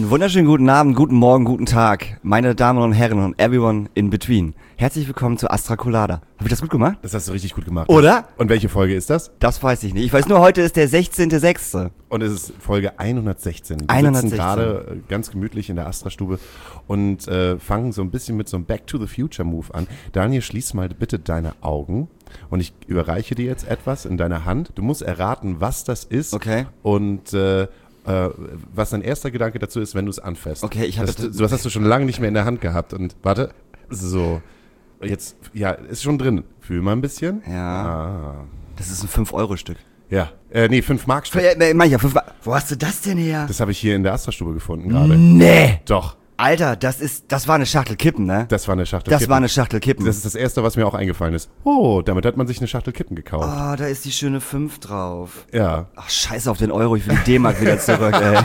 Einen wunderschönen guten Abend, guten Morgen, guten Tag, meine Damen und Herren und everyone in between. Herzlich willkommen zu Astra Colada. Habe ich das gut gemacht? Das hast du richtig gut gemacht. Oder? Und welche Folge ist das? Das weiß ich nicht. Ich weiß nur, heute ist der 16.06. Und es ist Folge 116. Wir 116. sitzen gerade ganz gemütlich in der Astra-Stube und fangen so ein bisschen mit so einem Back-to-the-Future-Move an. Daniel, schließ mal bitte deine Augen und ich überreiche dir jetzt etwas in deiner Hand. Du musst erraten, was das ist. Okay. Und was dein erster Gedanke dazu ist, wenn du es anfasst. Okay, ich habe das hast du schon lange nicht mehr in der Hand gehabt. Und warte, so, jetzt, ja, ist schon drin. Fühl mal ein bisschen. Ja. Ah. Das ist ein 5-Euro-Stück. Ja, 5 Mark-Stück. Mancher 5 Mark. Wo hast du das denn her? Das habe ich hier in der Astra-Stube gefunden gerade. Nee. Doch, Alter, das war eine Schachtel Kippen, ne? das war eine Schachtel Das Kippen. war eine Schachtel Kippen. Das ist das Erste, was mir auch eingefallen ist. Oh, damit hat man sich eine Schachtel Kippen gekauft. Oh, da ist die schöne 5 drauf. Ja. Ach, scheiß auf den Euro, ich will die D-Mark wieder zurück, ey.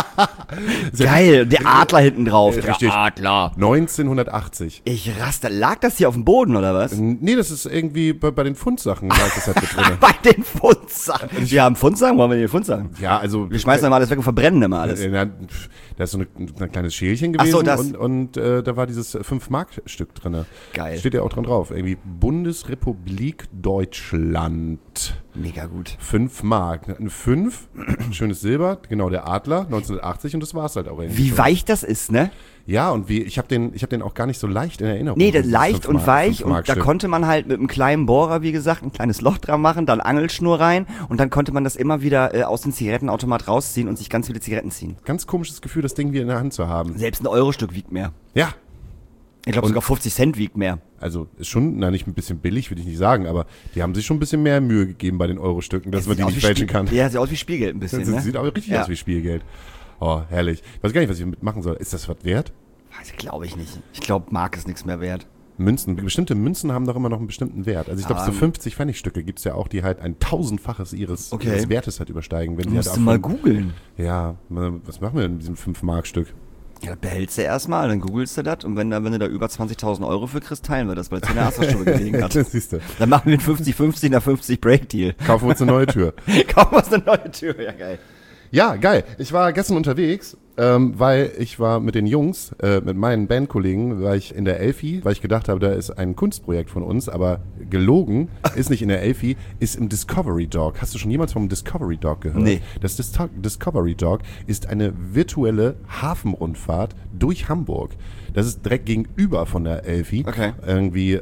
Geil, der Adler hinten drauf. Der Richtig. Adler. 1980. Ich raste. Lag das hier auf dem Boden, oder was? Nee, das ist irgendwie bei den Pfundsachen lag das halt mit drin. Bei den Pfundsachen. Wir haben Pfundsachen, wollen wir die Pfundsachen? Ja, also... Wir schmeißen immer alles weg und verbrennen immer alles. Da ist so ein kleines Schälchen Ach gewesen so, das. und da war dieses 5-Mark-Stück drin. Geil. Steht ja auch dran drauf. Irgendwie Bundesrepublik Deutschland. Mega gut. 5 Mark. Ein 5, schönes Silber, genau der Adler, 1980 und das war's halt auch irgendwie. Wie schon. weich das ist, ne? Ja, und ich hab den auch gar nicht so leicht in Erinnerung. Nee, das dieses leicht 5 und Mark- weich 5 und da Mark-Stück. konnte man halt mit einem kleinen Bohrer, wie gesagt, ein kleines Loch dran machen, dann Angelschnur rein und dann konnte man das immer wieder aus dem Zigarettenautomat rausziehen und sich ganz viele Zigaretten ziehen. Ganz komisches Gefühl, das Ding wieder in der Hand zu haben. Selbst ein Euro-Stück wiegt mehr. Ja, Ich glaube Und- sogar 50 Cent wiegt mehr. also ist schon, nicht ein bisschen billig, würde ich nicht sagen, aber die haben sich schon ein bisschen mehr Mühe gegeben bei den Euro-Stücken, dass man die nicht fälschen kann. Ja, sieht aus wie Spielgeld ein bisschen, Das ne? sieht auch richtig Ja. aus wie Spielgeld. Oh, herrlich. Ich weiß gar nicht, was ich damit machen soll. Ist das was wert? Glaube ich nicht. Ich glaube, Mark ist nichts mehr wert. Münzen, bestimmte Münzen haben doch immer noch einen bestimmten Wert. Also ich glaube, so 50 Pfennigstücke gibt es ja auch, die halt ein 1000-faches ihres Wertes halt übersteigen. Wenn die Musst halt du auch mal von- googeln. Ja, was machen wir denn mit diesem 5-Mark-Stück? Ja, behältst du erstmal, dann googelst du das und wenn du da über 20.000 Euro für kriegst, teilen wir das, weil es in der Astra-Stube gelegen hat. Das siehst du. Dann machen wir einen 50-50 nach 50 Break-Deal. Kaufen wir uns eine neue Tür. Kaufen wir uns eine neue Tür, ja geil. Ja, geil. Ich war gestern unterwegs, weil ich war mit den Jungs, mit meinen Bandkollegen, war ich in der Elfi, weil ich gedacht habe, da ist ein Kunstprojekt von uns, aber gelogen, ist nicht in der Elfi, ist im Discovery Dog. Hast du schon jemals vom Discovery Dog gehört? Nee. Das Discovery Dog ist eine virtuelle Hafenrundfahrt durch Hamburg. Das ist direkt gegenüber von der Elfi. Okay. Irgendwie,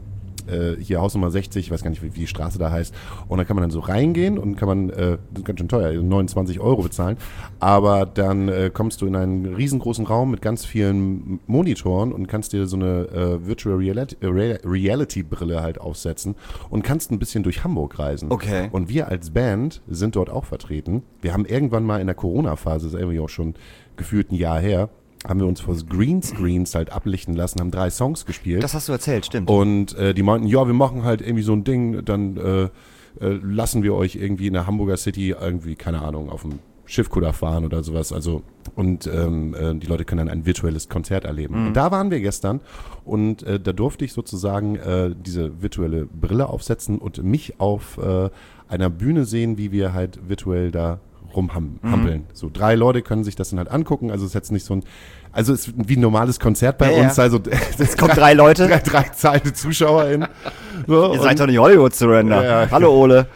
hier Hausnummer 60, ich weiß gar nicht, wie die Straße da heißt. Und da kann man dann so reingehen und kann man, das ist ganz schön teuer, 29 € bezahlen. Aber dann kommst du in einen riesengroßen Raum mit ganz vielen Monitoren und kannst dir so eine Virtual Reality Brille halt aufsetzen und kannst ein bisschen durch Hamburg reisen. Okay. Und wir als Band sind dort auch vertreten. Wir haben irgendwann mal in der Corona-Phase, das ist irgendwie auch schon gefühlt ein Jahr her, haben wir uns vor Greenscreens halt ablichten lassen, haben 3 Songs gespielt. Das hast du erzählt, stimmt. Und die meinten, ja, wir machen halt irgendwie so ein Ding, dann lassen wir euch irgendwie in der Hamburger City irgendwie, keine Ahnung, auf dem Schiffkutter fahren oder sowas. Also und die Leute können dann ein virtuelles Konzert erleben. Und da waren wir gestern und da durfte ich sozusagen diese virtuelle Brille aufsetzen und mich auf einer Bühne sehen, wie wir halt virtuell da rumhampeln. So 3 Leute können sich das dann halt angucken. Also es ist jetzt nicht so ein, also es ist wie ein normales Konzert bei Ja, uns. ja. Also Es kommen 3 Leute. drei zahlte ZuschauerInnen. So, Ihr seid doch nicht Hollywood Surrender. Ja. Hallo Ole.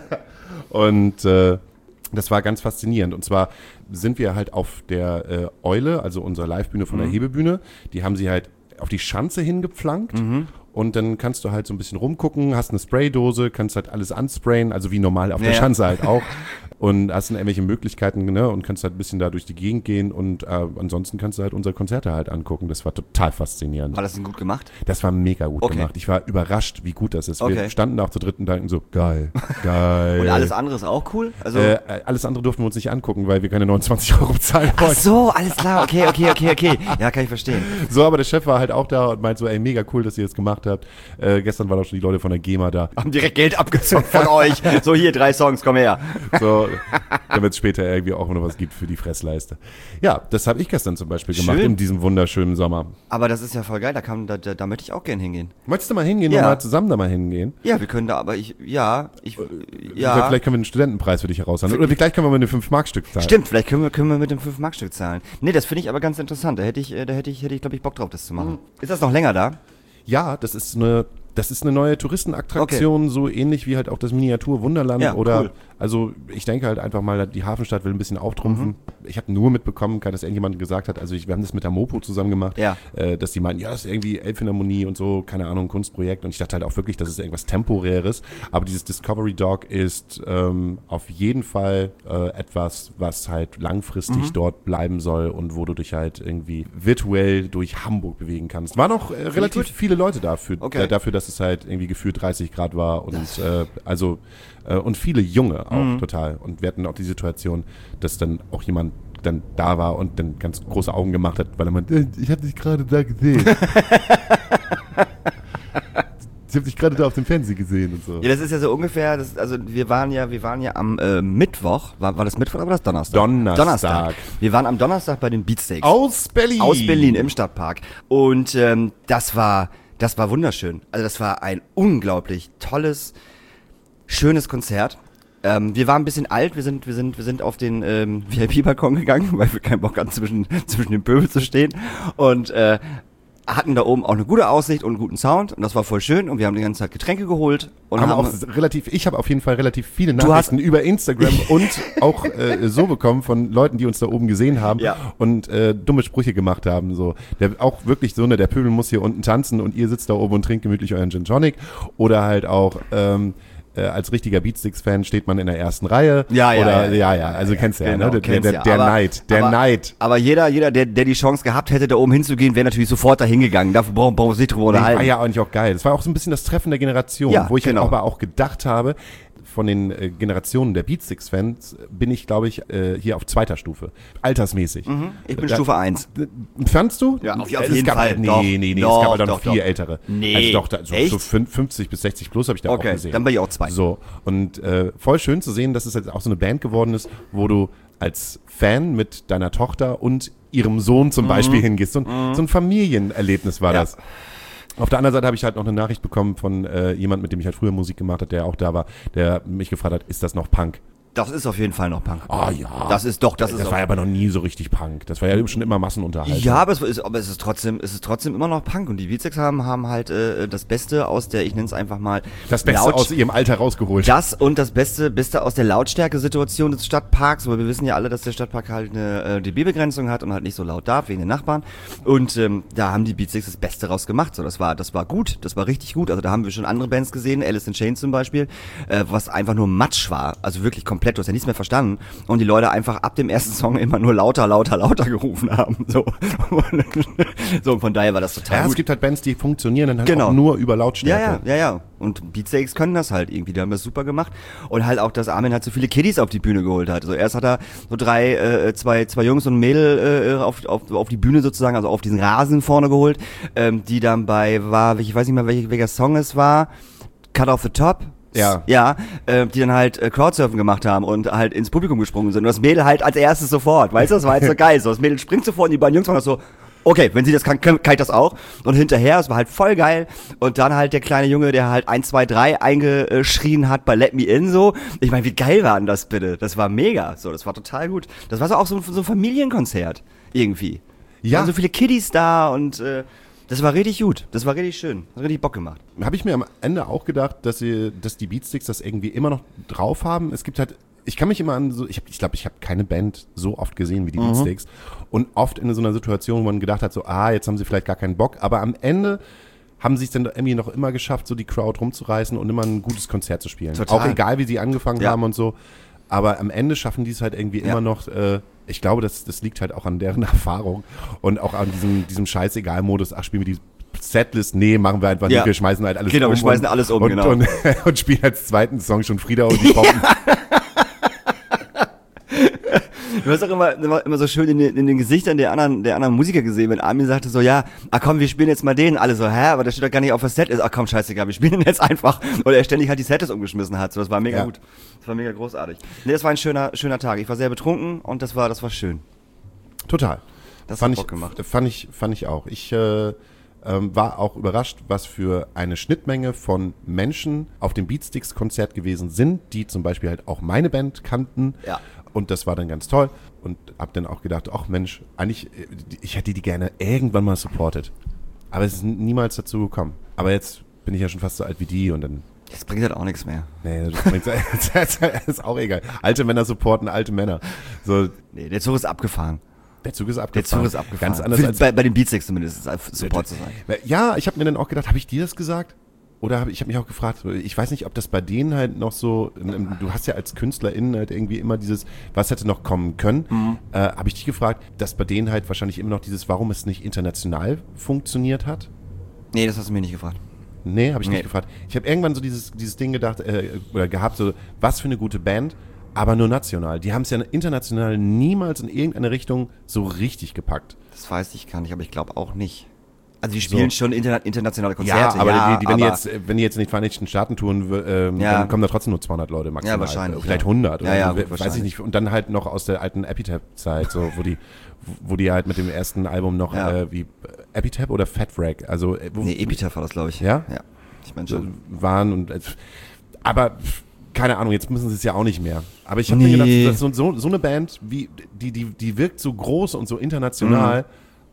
und das war ganz faszinierend. Und zwar sind wir halt auf der Eule, also unserer Livebühne von der Hebebühne, die haben sie halt auf die Schanze hingepflankt. Und dann kannst du halt so ein bisschen rumgucken, hast eine Spraydose, kannst halt alles ansprayen, also wie normal auf der Ja. Schanze halt auch. Und hast dann irgendwelche Möglichkeiten, ne, und kannst halt ein bisschen da durch die Gegend gehen und ansonsten kannst du halt unsere Konzerte halt angucken. Das war total faszinierend. War das denn gut gemacht? Das war mega gut Okay. gemacht. Ich war überrascht, wie gut das ist. Wir Okay. standen da auch zu dritt und dachten so, geil, geil. Und alles andere ist auch cool? Also Alles andere durften wir uns nicht angucken, weil wir keine 29 € bezahlen ach wollten. so, alles klar. Okay. Ja, kann ich verstehen. So, aber der Chef war halt auch da und meint so, ey, mega cool, dass ihr das gemacht habt. Gestern waren auch schon die Leute von der GEMA da. Haben direkt Geld abgezogen von euch. So, hier 3 Songs, komm her. So, damit es später irgendwie auch noch was gibt für die Fressleiste. Ja, das habe ich gestern zum Beispiel gemacht in diesem wunderschönen Sommer. Aber das ist ja voll geil, da möchte ich auch gern hingehen. Möchtest du mal hingehen und mal zusammen da mal hingehen? Ja, wir können da, aber Vielleicht können wir einen Studentenpreis für dich heraushandeln. Oder vielleicht können wir mit einem 5-Mark-Stück zahlen. Stimmt, vielleicht können wir mit dem 5-Mark-Stück zahlen. Nee, das finde ich aber ganz interessant. Da hätte ich, glaube ich, Bock drauf, das zu machen. Ist das noch länger da? Ja, das ist eine neue Touristenattraktion, so ähnlich wie halt auch das Miniatur-Wunderland cool. Also ich denke halt einfach mal, die Hafenstadt will ein bisschen auftrumpfen. Ich habe nur mitbekommen, dass irgendjemand gesagt hat, wir haben das mit der Mopo zusammen gemacht, dass die meinten, das ist irgendwie Elbphilharmonie und so, keine Ahnung, Kunstprojekt. Und ich dachte halt auch wirklich, das ist irgendwas Temporäres. Aber dieses Discovery Dog ist auf jeden Fall etwas, was halt langfristig dort bleiben soll und wo du dich halt irgendwie virtuell durch Hamburg bewegen kannst. Waren auch relativ viele Leute dafür, dass es halt irgendwie gefühlt 30 Grad war und und viele Junge auch total. Und wir hatten auch die Situation, dass dann auch jemand dann da war und dann ganz große Augen gemacht hat, weil er meinte, ich habe dich gerade da gesehen. Ich habe dich gerade da auf dem Fernsehen gesehen und so. Ja, das ist ja so ungefähr, wir waren ja am Mittwoch, war das Mittwoch oder war das Donnerstag? Donnerstag. Wir waren am Donnerstag bei den Beatsteaks. Aus Berlin im Stadtpark. Und das war wunderschön. Also das war ein unglaublich tolles, schönes Konzert. Wir waren ein bisschen alt, wir sind auf den VIP-Balkon gegangen, weil wir keinen Bock hatten, zwischen den Pöbel zu stehen. Und hatten da oben auch eine gute Aussicht und einen guten Sound. Und das war voll schön. Und wir haben die ganze Zeit Getränke geholt. Und ich habe auf jeden Fall relativ viele Nachrichten über Instagram und auch so bekommen von Leuten, die uns da oben gesehen haben und dumme Sprüche gemacht haben. So, auch wirklich so, der Pöbel muss hier unten tanzen und ihr sitzt da oben und trinkt gemütlich euren Gin Tonic. Oder halt auch als richtiger Beatsticks-Fan steht man in der ersten Reihe. Also kennst du genau, ne? Der Neid. Aber jeder, der die Chance gehabt hätte, da oben hinzugehen, wäre natürlich sofort dahin gegangen. Dafür brauchen wir uns nicht drüber unterhalten. War ja eigentlich auch geil. Das war auch so ein bisschen das Treffen der Generation, wo ich aber auch gedacht habe, von den Generationen der Beatsticks-Fans bin ich, glaube ich, hier auf 2. Stufe. Altersmäßig. Ich bin Stufe 1. Fandst du? Ja, auf jeden Fall. Nee, es gab halt noch viel ältere. Nee. Also so 50 bis 60 plus habe ich da auch gesehen. Dann bin ich auch 2. So, und voll schön zu sehen, dass es jetzt auch so eine Band geworden ist, wo du als Fan mit deiner Tochter und ihrem Sohn zum Beispiel hingehst. So ein Familienerlebnis war das. Auf der anderen Seite habe ich halt noch eine Nachricht bekommen von jemand, mit dem ich halt früher Musik gemacht habe, der auch da war, der mich gefragt hat, ist das noch Punk? Das ist auf jeden Fall noch Punk. Ah ja. Das war ja aber noch nie so richtig Punk. Das war ja schon immer Massenunterhaltung. Ja, aber es ist trotzdem immer noch Punk. Und die Beatsteaks haben halt das Beste aus der, ich nenne es einfach mal, das Beste aus ihrem Alter rausgeholt. Das und das Beste aus der Lautstärke-Situation des Stadtparks, weil wir wissen ja alle, dass der Stadtpark halt eine dB-Begrenzung hat und halt nicht so laut darf wegen den Nachbarn. Und da haben die Beatsteaks das Beste raus gemacht. So, das war gut, das war richtig gut. Also da haben wir schon andere Bands gesehen, Alice in Chains zum Beispiel, was einfach nur Matsch war. Also wirklich komplett. Du hast ja nichts mehr verstanden und die Leute einfach ab dem ersten Song immer nur lauter gerufen haben. So und von daher war das total gut. Es gibt halt Bands, die funktionieren dann halt auch nur über Lautstärke. Ja. Und Beatsteaks können das halt irgendwie, die haben das super gemacht. Und halt auch, dass Armin halt so viele Kiddies auf die Bühne geholt hat. Also erst hat er so zwei Jungs und ein Mädel auf die Bühne sozusagen, also auf diesen Rasen vorne geholt, die dann ich weiß nicht mehr, welcher Song es war, Cut Off the Top. Ja, die dann halt Crowdsurfen gemacht haben und halt ins Publikum gesprungen sind. Und das Mädel halt als erstes sofort, weißt du, das war halt so geil. So, das Mädel springt sofort und die beiden Jungs machen das so, okay, wenn sie das kann ich das auch. Und hinterher, es war halt voll geil. Und dann halt der kleine Junge, der halt 1, 2, 3 eingeschrien hat bei Let Me In so. Ich meine, wie geil war denn das bitte? Das war mega. So, das war total gut. Das war so auch so ein Familienkonzert irgendwie. Ja. Waren so viele Kiddies da und das war richtig gut. Das war richtig schön. Das hat richtig Bock gemacht. Habe ich mir am Ende auch gedacht, dass die Beatsticks das irgendwie immer noch drauf haben. Es gibt halt, ich kann mich immer an so, ich glaube, ich habe keine Band so oft gesehen wie die Beatsticks. Und oft in so einer Situation, wo man gedacht hat, so, jetzt haben sie vielleicht gar keinen Bock. Aber am Ende haben sie es dann irgendwie noch immer geschafft, so die Crowd rumzureißen und immer ein gutes Konzert zu spielen. Total. Auch egal, wie sie angefangen haben und so. Aber am Ende schaffen die es halt irgendwie immer noch, ich glaube, das liegt halt auch an deren Erfahrung und auch an diesem Scheißegal-Modus, spielen wir die Setlist, machen wir einfach nicht, wir schmeißen halt alles wir schmeißen alles um, genau. Und spielen als zweiten Song schon Frieda und die Bomben. Du hast auch immer so schön in den Gesichtern der anderen Musiker gesehen, wenn Armin sagte so, ja, komm, wir spielen jetzt mal den. Alle so, aber der steht doch gar nicht auf das Set. Komm, scheißegal, wir spielen den jetzt einfach. Oder er ständig halt die Sets umgeschmissen hat. So, das war mega gut. Das war mega großartig. Nee, das war ein schöner Tag. Ich war sehr betrunken und das war schön. Total. Das hat Bock gemacht. Fand ich auch. Ich war auch überrascht, was für eine Schnittmenge von Menschen auf dem Beatsticks-Konzert gewesen sind, die zum Beispiel halt auch meine Band kannten. Ja. Und das war dann ganz toll. Und hab dann auch gedacht, ach Mensch, eigentlich, ich hätte die gerne irgendwann mal supportet. Aber es ist niemals dazu gekommen. Aber jetzt bin ich ja schon fast so alt wie die und dann... Das bringt halt auch nichts mehr. Nee, das ist auch egal. Alte Männer supporten alte Männer. So. Nee, der Zug ist abgefahren. Der Zug ist abgefahren. Ganz anders als bei den Beatsticks zumindest, als Support zu sein. Ja, ich habe mir dann auch gedacht, habe ich dir das gesagt? Oder ich habe mich auch gefragt, ich weiß nicht, ob das bei denen halt noch so, du hast ja als KünstlerInnen halt irgendwie immer dieses, was hätte noch kommen können, habe ich dich gefragt, dass bei denen halt wahrscheinlich immer noch dieses, warum es nicht international funktioniert hat? Nee, das hast du mir nicht gefragt. Nee, habe ich nicht gefragt. Ich habe irgendwann so dieses Ding gedacht, oder gehabt, so, was für eine gute Band, aber nur national. Die haben es ja international niemals in irgendeine Richtung so richtig gepackt. Das weiß ich gar nicht, aber ich glaube auch nicht. Also die spielen schon internationale Konzerte. Ja, aber wenn die jetzt in den Vereinigten Staaten touren, dann kommen da trotzdem nur 200 Leute maximal. Ja, wahrscheinlich. Vielleicht 100. Oder weiß ich nicht. Und dann halt noch aus der alten Epitaph-Zeit, so, wo die halt mit dem ersten Album noch wie Epitaph oder Fat Wreck? Also, Epitaph war das, glaube ich. Ja? Ja, ich meine schon. Waren und aber keine Ahnung, jetzt müssen sie es ja auch nicht mehr. Aber ich habe mir gedacht, dass so eine Band, wie die wirkt so groß und so international,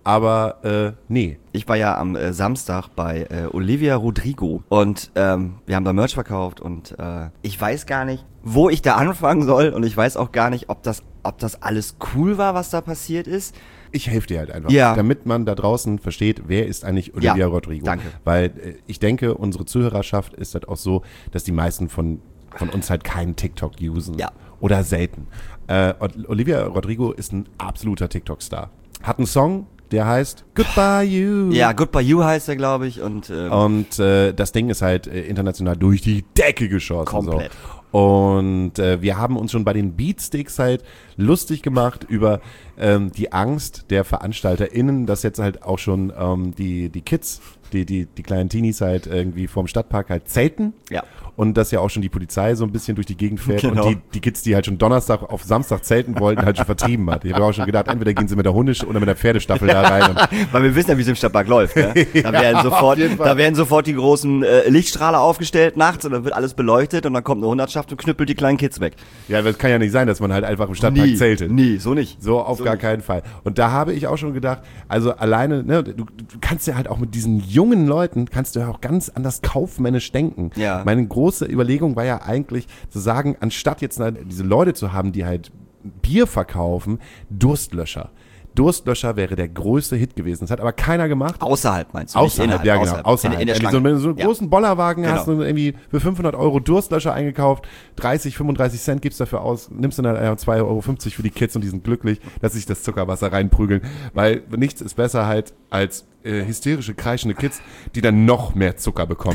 aber nee. Ich war ja am Samstag bei Olivia Rodrigo und wir haben da Merch verkauft und ich weiß gar nicht, wo ich da anfangen soll und ich weiß auch gar nicht, ob das alles cool war, was da passiert ist. Ich helfe dir halt einfach, damit man da draußen versteht, wer ist eigentlich Olivia Rodrigo. Danke. Weil ich denke, unsere Zuhörerschaft ist halt auch so, dass die meisten von uns halt keinen TikTok usen. Ja. Oder selten. Olivia Rodrigo ist ein absoluter TikTok-Star. Hat einen Song, der heißt Goodbye You. Ja, Goodbye You heißt er, glaube ich. Und das Ding ist halt international durch die Decke geschossen. Komplett. So. Und wir haben uns schon bei den Beatsticks halt lustig gemacht über die Angst der VeranstalterInnen, dass jetzt halt auch schon die Kids, die kleinen Teenies halt irgendwie vorm Stadtpark halt zelten. Ja. Und dass ja auch schon die Polizei so ein bisschen durch die Gegend fährt und die Kids, die halt schon Donnerstag auf Samstag zelten wollten, halt schon vertrieben hat. Ich habe auch schon gedacht, entweder gehen sie mit der Hunde- oder mit der Pferdestaffel da rein. Weil wir wissen ja, wie es im Stadtpark läuft. Ne? Da werden sofort die großen Lichtstrahler aufgestellt nachts und dann wird alles beleuchtet und dann kommt eine Hundertschaft und knüppelt die kleinen Kids weg. Ja, das kann ja nicht sein, dass man halt einfach im Stadtpark zeltet. Nie, so nicht. So auf gar keinen Fall. Und da habe ich auch schon gedacht, also alleine, ne, du kannst ja halt auch mit diesen jungen Leuten, kannst du ja auch ganz anders kaufmännisch denken. Ja. Meine große Überlegung war ja eigentlich zu sagen, anstatt jetzt diese Leute zu haben, die halt Bier verkaufen, Durstlöscher. Durstlöscher wäre der größte Hit gewesen. Das hat aber keiner gemacht. Außerhalb meinst du? Außerhalb, ja genau. Außerhalb. In der Schlange. Wenn du so einen großen Bollerwagen hast und irgendwie für 500 € Durstlöscher eingekauft, 30, 35 Cent gibst dafür aus, nimmst du dann 2,50 € für die Kids und die sind glücklich, dass sich das Zuckerwasser reinprügeln. Weil nichts ist besser halt als hysterische, kreischende Kids, die dann noch mehr Zucker bekommen.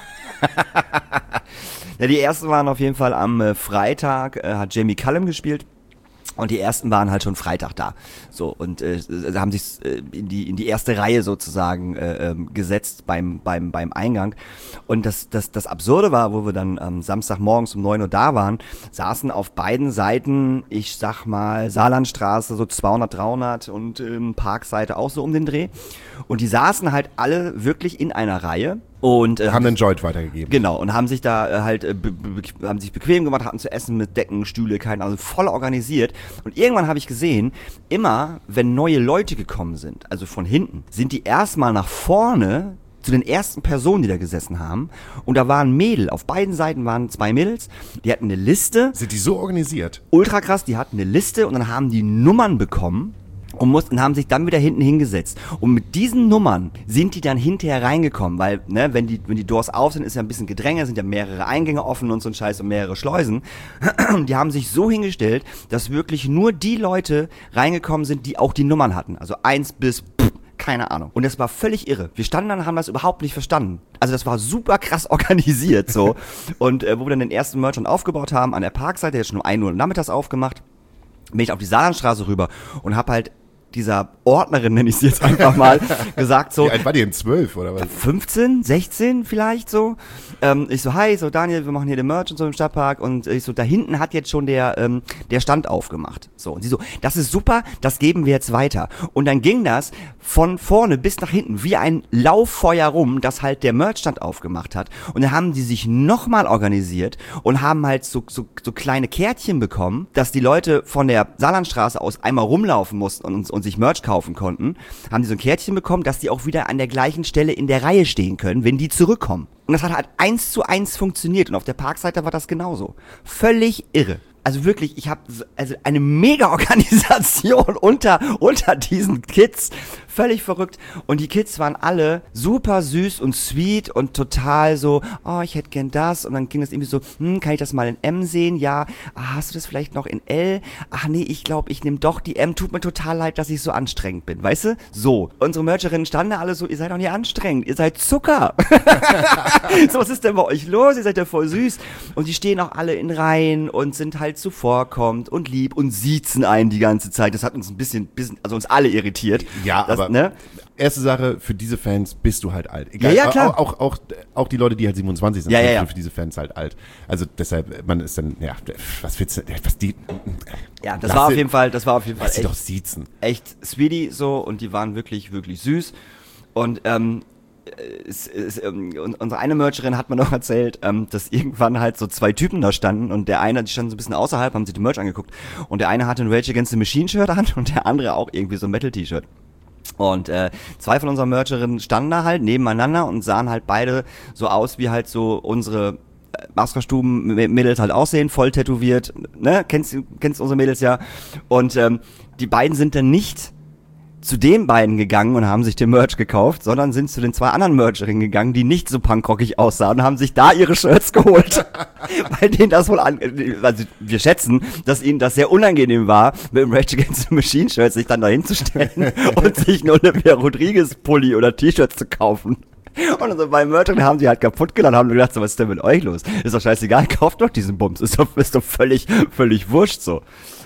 Ja, die ersten waren auf jeden Fall am Freitag, hat Jamie Cullum gespielt. Und die ersten waren halt schon Freitag da. So, und haben sich in die erste Reihe sozusagen gesetzt beim Eingang. Und das Absurde war, wo wir dann am Samstagmorgens um 9 Uhr da waren, saßen auf beiden Seiten, ich sag mal, Saarlandstraße so 200, 300 und Parkseite auch so um den Dreh. Und die saßen halt alle wirklich in einer Reihe. Und haben den Joint weitergegeben. Genau, und haben sich da halt haben sich bequem gemacht, hatten zu essen mit Decken, Stühle, also voll organisiert. Und irgendwann habe ich gesehen, immer wenn neue Leute gekommen sind, also von hinten, sind die erstmal nach vorne zu den ersten Personen, die da gesessen haben. Und da waren Mädel, auf beiden Seiten waren 2 Mädels, die hatten eine Liste. Sind die so organisiert? Ultra krass, die hatten eine Liste und dann haben die Nummern bekommen. Und haben sich dann wieder hinten hingesetzt. Und mit diesen Nummern sind die dann hinterher reingekommen, weil, ne, wenn die Doors auf sind, ist ja ein bisschen Gedränge, sind ja mehrere Eingänge offen und so ein Scheiß und mehrere Schleusen. Die haben sich so hingestellt, dass wirklich nur die Leute reingekommen sind, die auch die Nummern hatten. Also 1 bis, keine Ahnung. Und das war völlig irre. Wir standen dann und haben das überhaupt nicht verstanden. Also das war super krass organisiert, so. Und wo wir dann den ersten Merchant aufgebaut haben, an der Parkseite, der ist schon um 1 Uhr nachmittags aufgemacht. bin ich auf die Saarlandstraße rüber und hab halt dieser Ordnerin, nenne ich sie jetzt einfach mal, gesagt so. Wie alt war die denn, 12 oder was? 15, 16 vielleicht so. Ich so, hi, so Daniel, wir machen hier den Merch und so im Stadtpark und ich so, da hinten hat jetzt schon der Stand aufgemacht. So, und sie so, das ist super, das geben wir jetzt weiter. Und dann ging das von vorne bis nach hinten wie ein Lauffeuer rum, das halt der Merchstand aufgemacht hat. Und dann haben die sich nochmal organisiert und haben halt so kleine Kärtchen bekommen, dass die Leute von der Saarlandstraße aus einmal rumlaufen mussten und sich Merch kaufen konnten, haben die so ein Kärtchen bekommen, dass die auch wieder an der gleichen Stelle in der Reihe stehen können, wenn die zurückkommen. Und das hat halt 1:1 funktioniert und auf der Parkseite war das genauso. Völlig irre. Also wirklich, ich habe also eine Mega-Organisation unter diesen Kids. Völlig verrückt. Und die Kids waren alle super süß und sweet und total so, oh, ich hätte gern das. Und dann ging es irgendwie so, kann ich das mal in M sehen? Ja. Hast du das vielleicht noch in L? Ach nee, ich glaube, ich nehme doch die M. Tut mir total leid, dass ich so anstrengend bin. Weißt du? So. Unsere Mercherinnen standen da alle so, ihr seid doch nicht anstrengend. Ihr seid Zucker. So, was ist denn bei euch los? Ihr seid ja voll süß. Und die stehen auch alle in Reihen und sind halt zuvorkommend und lieb und siezen einen die ganze Zeit. Das hat uns ein bisschen, also uns alle irritiert. Ja, das, aber ne? Erste Sache, für diese Fans bist du halt alt. Egal, ja, klar. Auch die Leute, die halt 27 sind, ja. für diese Fans halt alt. Also deshalb, man ist dann, ja, was willst du, was die... Ja, das war auf jeden Fall lass sie doch siezen. Echt sweetie so und die waren wirklich, wirklich süß. Und unsere eine Mercherin hat mir noch erzählt, dass irgendwann halt so zwei Typen da standen und der eine, die standen so ein bisschen außerhalb, haben sich die Merch angeguckt und der eine hatte ein Rage Against the Machine Shirt an und der andere auch irgendwie so ein Metal T-Shirt. Und zwei von unseren Mercherinnen standen da halt nebeneinander und sahen halt beide so aus, wie halt so unsere Maskerstuben-Mädels halt aussehen, voll tätowiert, ne? Kennst unsere Mädels ja. Und die beiden sind dann nicht zu den beiden gegangen und haben sich den Merch gekauft, sondern sind zu den zwei anderen Mercherinnen gegangen, die nicht so punkrockig aussahen und haben sich da ihre Shirts geholt. Weil denen das wohl also wir schätzen, dass ihnen das sehr unangenehm war, mit dem Rage Against the Machine Shirt sich dann dahin zu stellen und sich einen Olivia Rodriguez Pulli oder T-Shirts zu kaufen. Und unsere beiden Mercherinnen haben die halt kaputt gelacht und haben gedacht, so, was ist denn mit euch los? Ist doch scheißegal, kauft doch diesen Bums. Ist doch völlig wurscht so.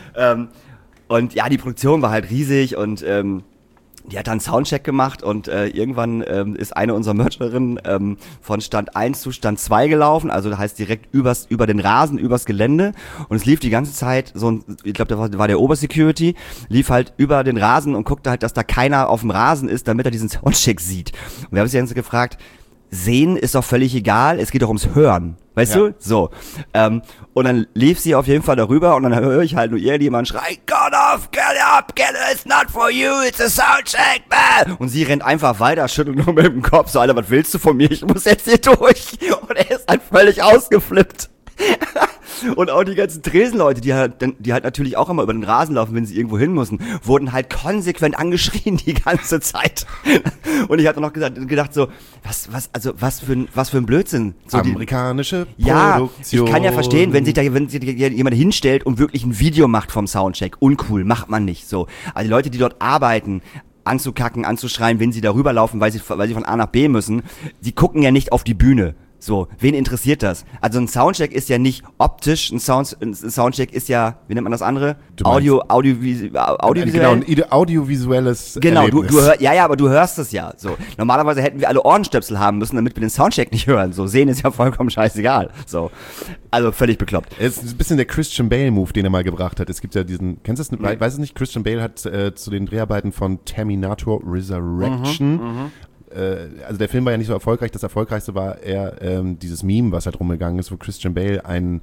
Und ja, die Produktion war halt riesig und die hat dann einen Soundcheck gemacht und irgendwann ist eine unserer Mercherinnen von Stand 1 zu Stand 2 gelaufen, also das heißt direkt über den Rasen, übers Gelände und es lief die ganze Zeit so ein, ich glaube, da war der Obersecurity, lief halt über den Rasen und guckte halt, dass da keiner auf dem Rasen ist, damit er diesen Soundcheck sieht. Und wir haben uns die ganze Zeit gefragt, sehen ist doch völlig egal, es geht doch ums Hören. Weißt du? So. Und dann lief sie auf jeden Fall darüber und dann höre ich halt nur irgendjemand schreien, God off, get up, it's not for you, it's a soundcheck, man. Und sie rennt einfach weiter, schüttelt nur mit dem Kopf, so, Alter, was willst du von mir? Ich muss jetzt hier durch. Und er ist halt völlig ausgeflippt. Und auch die ganzen Tresenleute, die halt natürlich auch immer über den Rasen laufen, wenn sie irgendwo hin müssen, wurden halt konsequent angeschrien die ganze Zeit. Und ich hatte noch gedacht so, was für ein Blödsinn. So amerikanische Produktion. Ja, ich kann ja verstehen, wenn sich da jemand hinstellt und wirklich ein Video macht vom Soundcheck. Uncool, macht man nicht so. Also die Leute, die dort arbeiten, anzukacken, anzuschreien, wenn sie darüber laufen, weil sie von A nach B müssen, die gucken ja nicht auf die Bühne. So, wen interessiert das? Also ein Soundcheck ist ja nicht optisch, ein Soundcheck ist ja, wie nennt man das andere? Audiovisuell. Genau, ein audiovisuelles Genau, Erlebnis. aber du hörst es ja. So, normalerweise hätten wir alle Ohrenstöpsel haben müssen, damit wir den Soundcheck nicht hören. So, sehen ist ja vollkommen scheißegal. So, also völlig bekloppt. Es ist ein bisschen der Christian Bale-Move, den er mal gebracht hat. Es gibt ja diesen, kennst du das? Nee. Weiß es nicht? Christian Bale hat zu den Dreharbeiten von Terminator Resurrection also der Film war ja nicht so erfolgreich, das erfolgreichste war eher dieses Meme, was halt rumgegangen ist, wo Christian Bale einen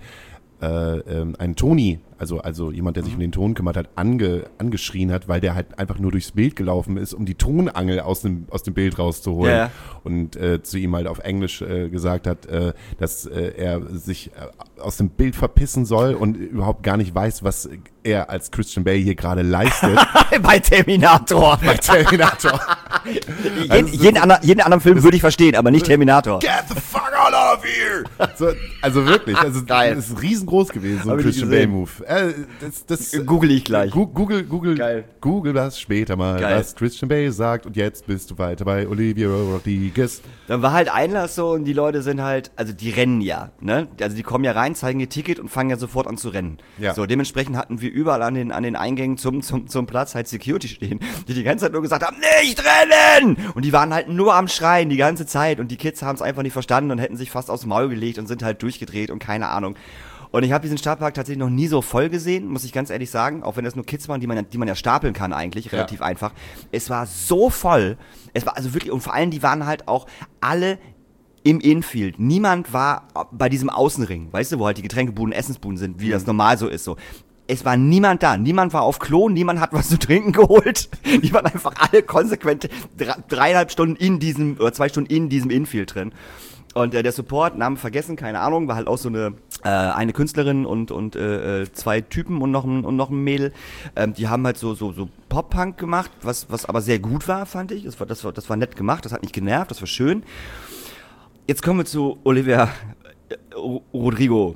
Toni, also jemand, der sich um den Ton kümmert hat, angeschrien hat, weil der halt einfach nur durchs Bild gelaufen ist, um die Tonangel aus dem Bild rauszuholen. Yeah. Und zu ihm halt auf Englisch gesagt hat, dass er sich aus dem Bild verpissen soll und überhaupt gar nicht weiß, was er als Christian Bale hier gerade leistet. Bei Terminator. Also jeden anderen Film würde ich verstehen, aber nicht Terminator. Get the fuck out of here! So, also wirklich, also Geil. das ist riesengroß gewesen, so ein Hab ich Christian gesehen. Bale-Move. Das Google ich gleich. Google das später mal, Geil. was Christian Bale sagt und jetzt bist du weiter bei Olivia Rodriguez. Dann war halt Einlass so und die Leute sind halt, also die rennen ja, ne? Also die kommen ja rein, zeigen ihr Ticket und fangen ja sofort an zu rennen. Ja. So, dementsprechend hatten wir überall an den Eingängen zum Platz halt Security stehen, die ganze Zeit nur gesagt haben, nicht rennen! Und die waren halt nur am Schreien die ganze Zeit und die Kids haben es einfach nicht verstanden und hätten sich fast aufs Maul gelegt und sind halt durchgedreht und keine Ahnung. Und ich habe diesen Stadtpark tatsächlich noch nie so voll gesehen, muss ich ganz ehrlich sagen, auch wenn das nur Kids waren, die man ja stapeln kann eigentlich, relativ einfach. Es war so voll, es war also wirklich, und vor allem die waren halt auch alle im Infield. Niemand war bei diesem Außenring, weißt du, wo halt die Getränkebuden, Essensbuden sind, wie das normal so ist, so. Es war niemand da, niemand war auf Klo, niemand hat was zu trinken geholt, die waren einfach alle konsequent 3,5 Stunden in diesem, oder 2 Stunden in diesem Infield drin. Und der Support, Namen vergessen, keine Ahnung, war halt auch so eine Künstlerin und 2 Typen und noch ein Mädel. Die haben halt so Pop-Punk gemacht, was aber sehr gut war, fand ich. Das war nett gemacht, das hat nicht genervt, das war schön. Jetzt kommen wir zu Olivia Rodrigo.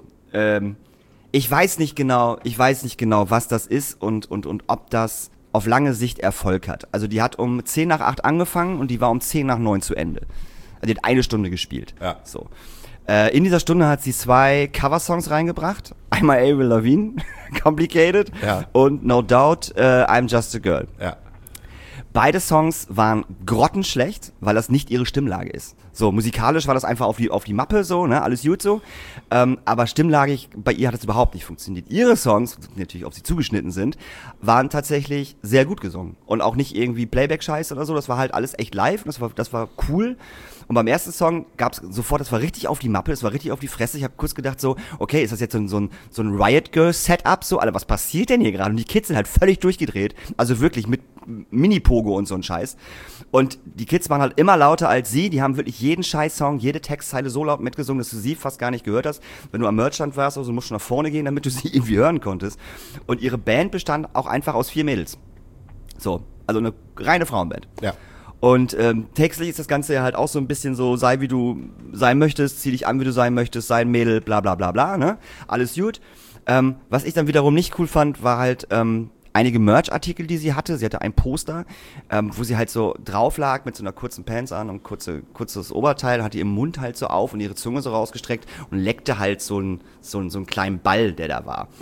Ich weiß nicht genau, was das ist und ob das auf lange Sicht Erfolg hat. Also die hat um 10 nach 8 angefangen und die war um 10 nach 9 zu Ende. Also die hat 1 Stunde gespielt. Ja. So. In dieser Stunde hat sie 2 Coversongs reingebracht. Einmal Avril Lavigne, Complicated, Ja. und No Doubt, I'm Just a Girl. Ja. Beide Songs waren grottenschlecht, weil das nicht ihre Stimmlage ist. So, musikalisch war das einfach auf die Mappe so, ne, alles gut so. Aber stimmlagig, bei ihr hat das überhaupt nicht funktioniert. Ihre Songs, die natürlich auf sie zugeschnitten sind, waren tatsächlich sehr gut gesungen. Und auch nicht irgendwie Playback-Scheiß oder so, das war halt alles echt live und das war cool. Und beim ersten Song gab's sofort, das war richtig auf die Mappe, das war richtig auf die Fresse. Ich habe kurz gedacht so, okay, ist das jetzt so ein Riot Girl Setup so? Alter, was passiert denn hier gerade? Und die Kids sind halt völlig durchgedreht. Also wirklich mit Mini-Pogo und so ein Scheiß. Und die Kids waren halt immer lauter als sie. Die haben wirklich jeden Scheiß-Song, jede Textzeile so laut mitgesungen, dass du sie fast gar nicht gehört hast. Wenn du am Merchstand warst, also musst du nach vorne gehen, damit du sie irgendwie hören konntest. Und ihre Band bestand auch einfach aus 4 Mädels. So, also eine reine Frauenband. Ja. Und textlich ist das Ganze ja halt auch so ein bisschen so, sei wie du sein möchtest, zieh dich an, wie du sein möchtest, sei ein Mädel, bla bla bla bla, ne? Alles gut. Was ich dann wiederum nicht cool fand, war halt einige Merch-Artikel, die sie hatte. Sie hatte ein Poster, wo sie halt so drauf lag mit so einer kurzen Pants an und kurzes Oberteil, hatte ihren Mund halt so auf und ihre Zunge so rausgestreckt und leckte halt so einen kleinen Ball, der da war.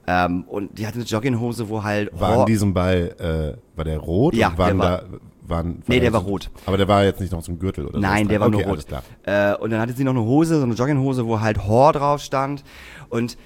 Und die hatte eine Jogginghose, wo halt... War an diesem Ball, war der rot? Ja, und waren der war- Nee, der war so, rot. Aber der war jetzt nicht noch so ein Gürtel oder so? Nein, der war nur Okay, rot. alles klar. Und dann hatte sie noch eine Hose, so eine Jogginghose, wo halt Whore drauf stand. Und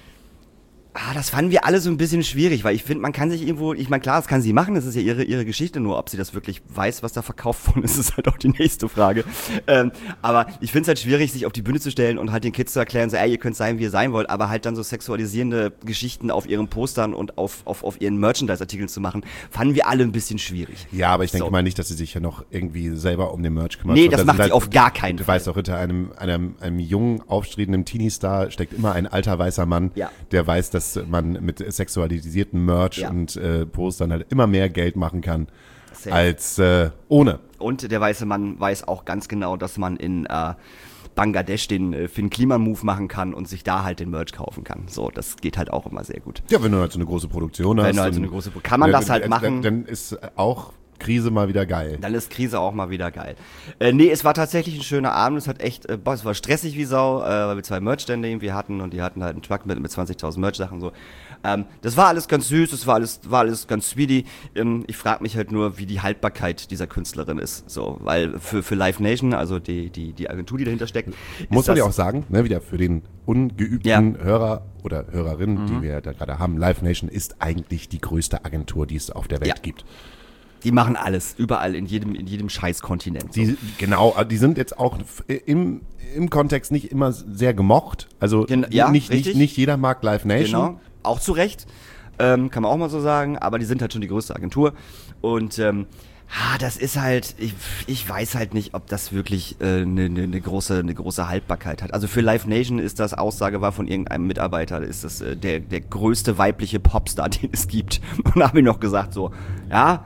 das fanden wir alle so ein bisschen schwierig, weil ich finde, man kann sich irgendwo, ich meine, klar, das kann sie machen, das ist ja ihre Geschichte, nur ob sie das wirklich weiß, was da verkauft worden ist, ist halt auch die nächste Frage. Aber ich finde es halt schwierig, sich auf die Bühne zu stellen und halt den Kids zu erklären, so, ihr könnt sein, wie ihr sein wollt, aber halt dann so sexualisierende Geschichten auf ihren Postern und auf ihren Merchandise-Artikeln zu machen, fanden wir alle ein bisschen schwierig. Ja, aber ich denke So. mal nicht, dass sie sich ja noch irgendwie selber um den Merch kümmert. Nee, Und das da macht sind sie auf gar keinen Du Fall. weißt auch, hinter einem jungen, aufstrebenden Teenie-Star steckt immer ein alter weißer Mann, Ja. der weiß, dass man mit sexualisierten Merch Ja. und Postern halt immer mehr Geld machen kann Safe. als ohne. Und der weiße Mann weiß auch ganz genau, dass man in Bangladesch den Finn Kliman-Move machen kann und sich da halt den Merch kaufen kann. So, das geht halt auch immer sehr gut. Ja, wenn du halt so eine große Produktion hast. Wenn du halt so eine große kann man das halt machen. Dann ist auch Krise mal wieder geil. Dann ist Krise auch mal wieder geil. Nee, es war tatsächlich ein schöner Abend. Es hat echt, es war stressig wie Sau, weil wir 2 Merchstände irgendwie hatten und die hatten halt einen Truck mit 20.000 Merch-Sachen so. Das war alles ganz süß, das war alles ganz sweetie. Ich frage mich halt nur, wie die Haltbarkeit dieser Künstlerin ist. So, weil für Live Nation, also die Agentur, die dahinter steckt, Muss ist man ja das- auch sagen, ne, wieder für den ungeübten Hörer oder Hörerin, die wir da gerade haben, Live Nation ist eigentlich die größte Agentur, die es auf der Welt Ja. gibt. Die machen alles, überall, in jedem Scheißkontinent. So. Die sind jetzt auch im Kontext nicht immer sehr gemocht. Also Ja, nicht richtig. jeder mag Live Nation. Genau, auch zu Recht, kann man auch mal so sagen, aber die sind halt schon die größte Agentur und das ist halt, ich weiß halt nicht, ob das wirklich eine große Haltbarkeit hat. Also für Live Nation ist das, Aussage war von irgendeinem Mitarbeiter, ist das der größte weibliche Popstar, den es gibt. Und da habe ich noch gesagt so, ja,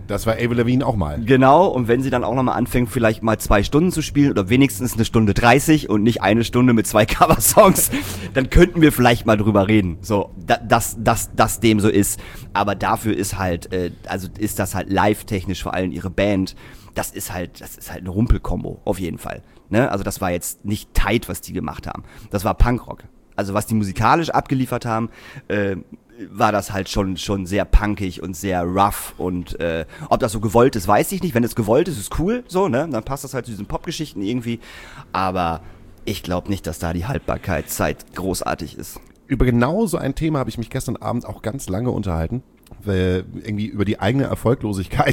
Das war Avril Lavigne auch mal. Genau, und wenn sie dann auch nochmal anfängt, vielleicht mal 2 Stunden zu spielen oder wenigstens 1:30 und nicht 1 Stunde mit 2 Coversongs, dann könnten wir vielleicht mal drüber reden, so, dass dem so ist. Aber dafür ist halt, ist das halt live-technisch vor allem ihre Band, das ist halt eine Rumpelkombo, auf jeden Fall. Ne? Also das war jetzt nicht tight, was die gemacht haben. Das war Punkrock. Also was die musikalisch abgeliefert haben, war das halt schon sehr punkig und sehr rough und ob das so gewollt ist, weiß ich nicht. Wenn es gewollt ist, ist cool, so, ne? Dann passt das halt zu diesen Popgeschichten irgendwie. Aber ich glaube nicht, dass da die Haltbarkeitszeit großartig ist. Über genau so ein Thema habe ich mich gestern Abend auch ganz lange unterhalten. Irgendwie über die eigene Erfolglosigkeit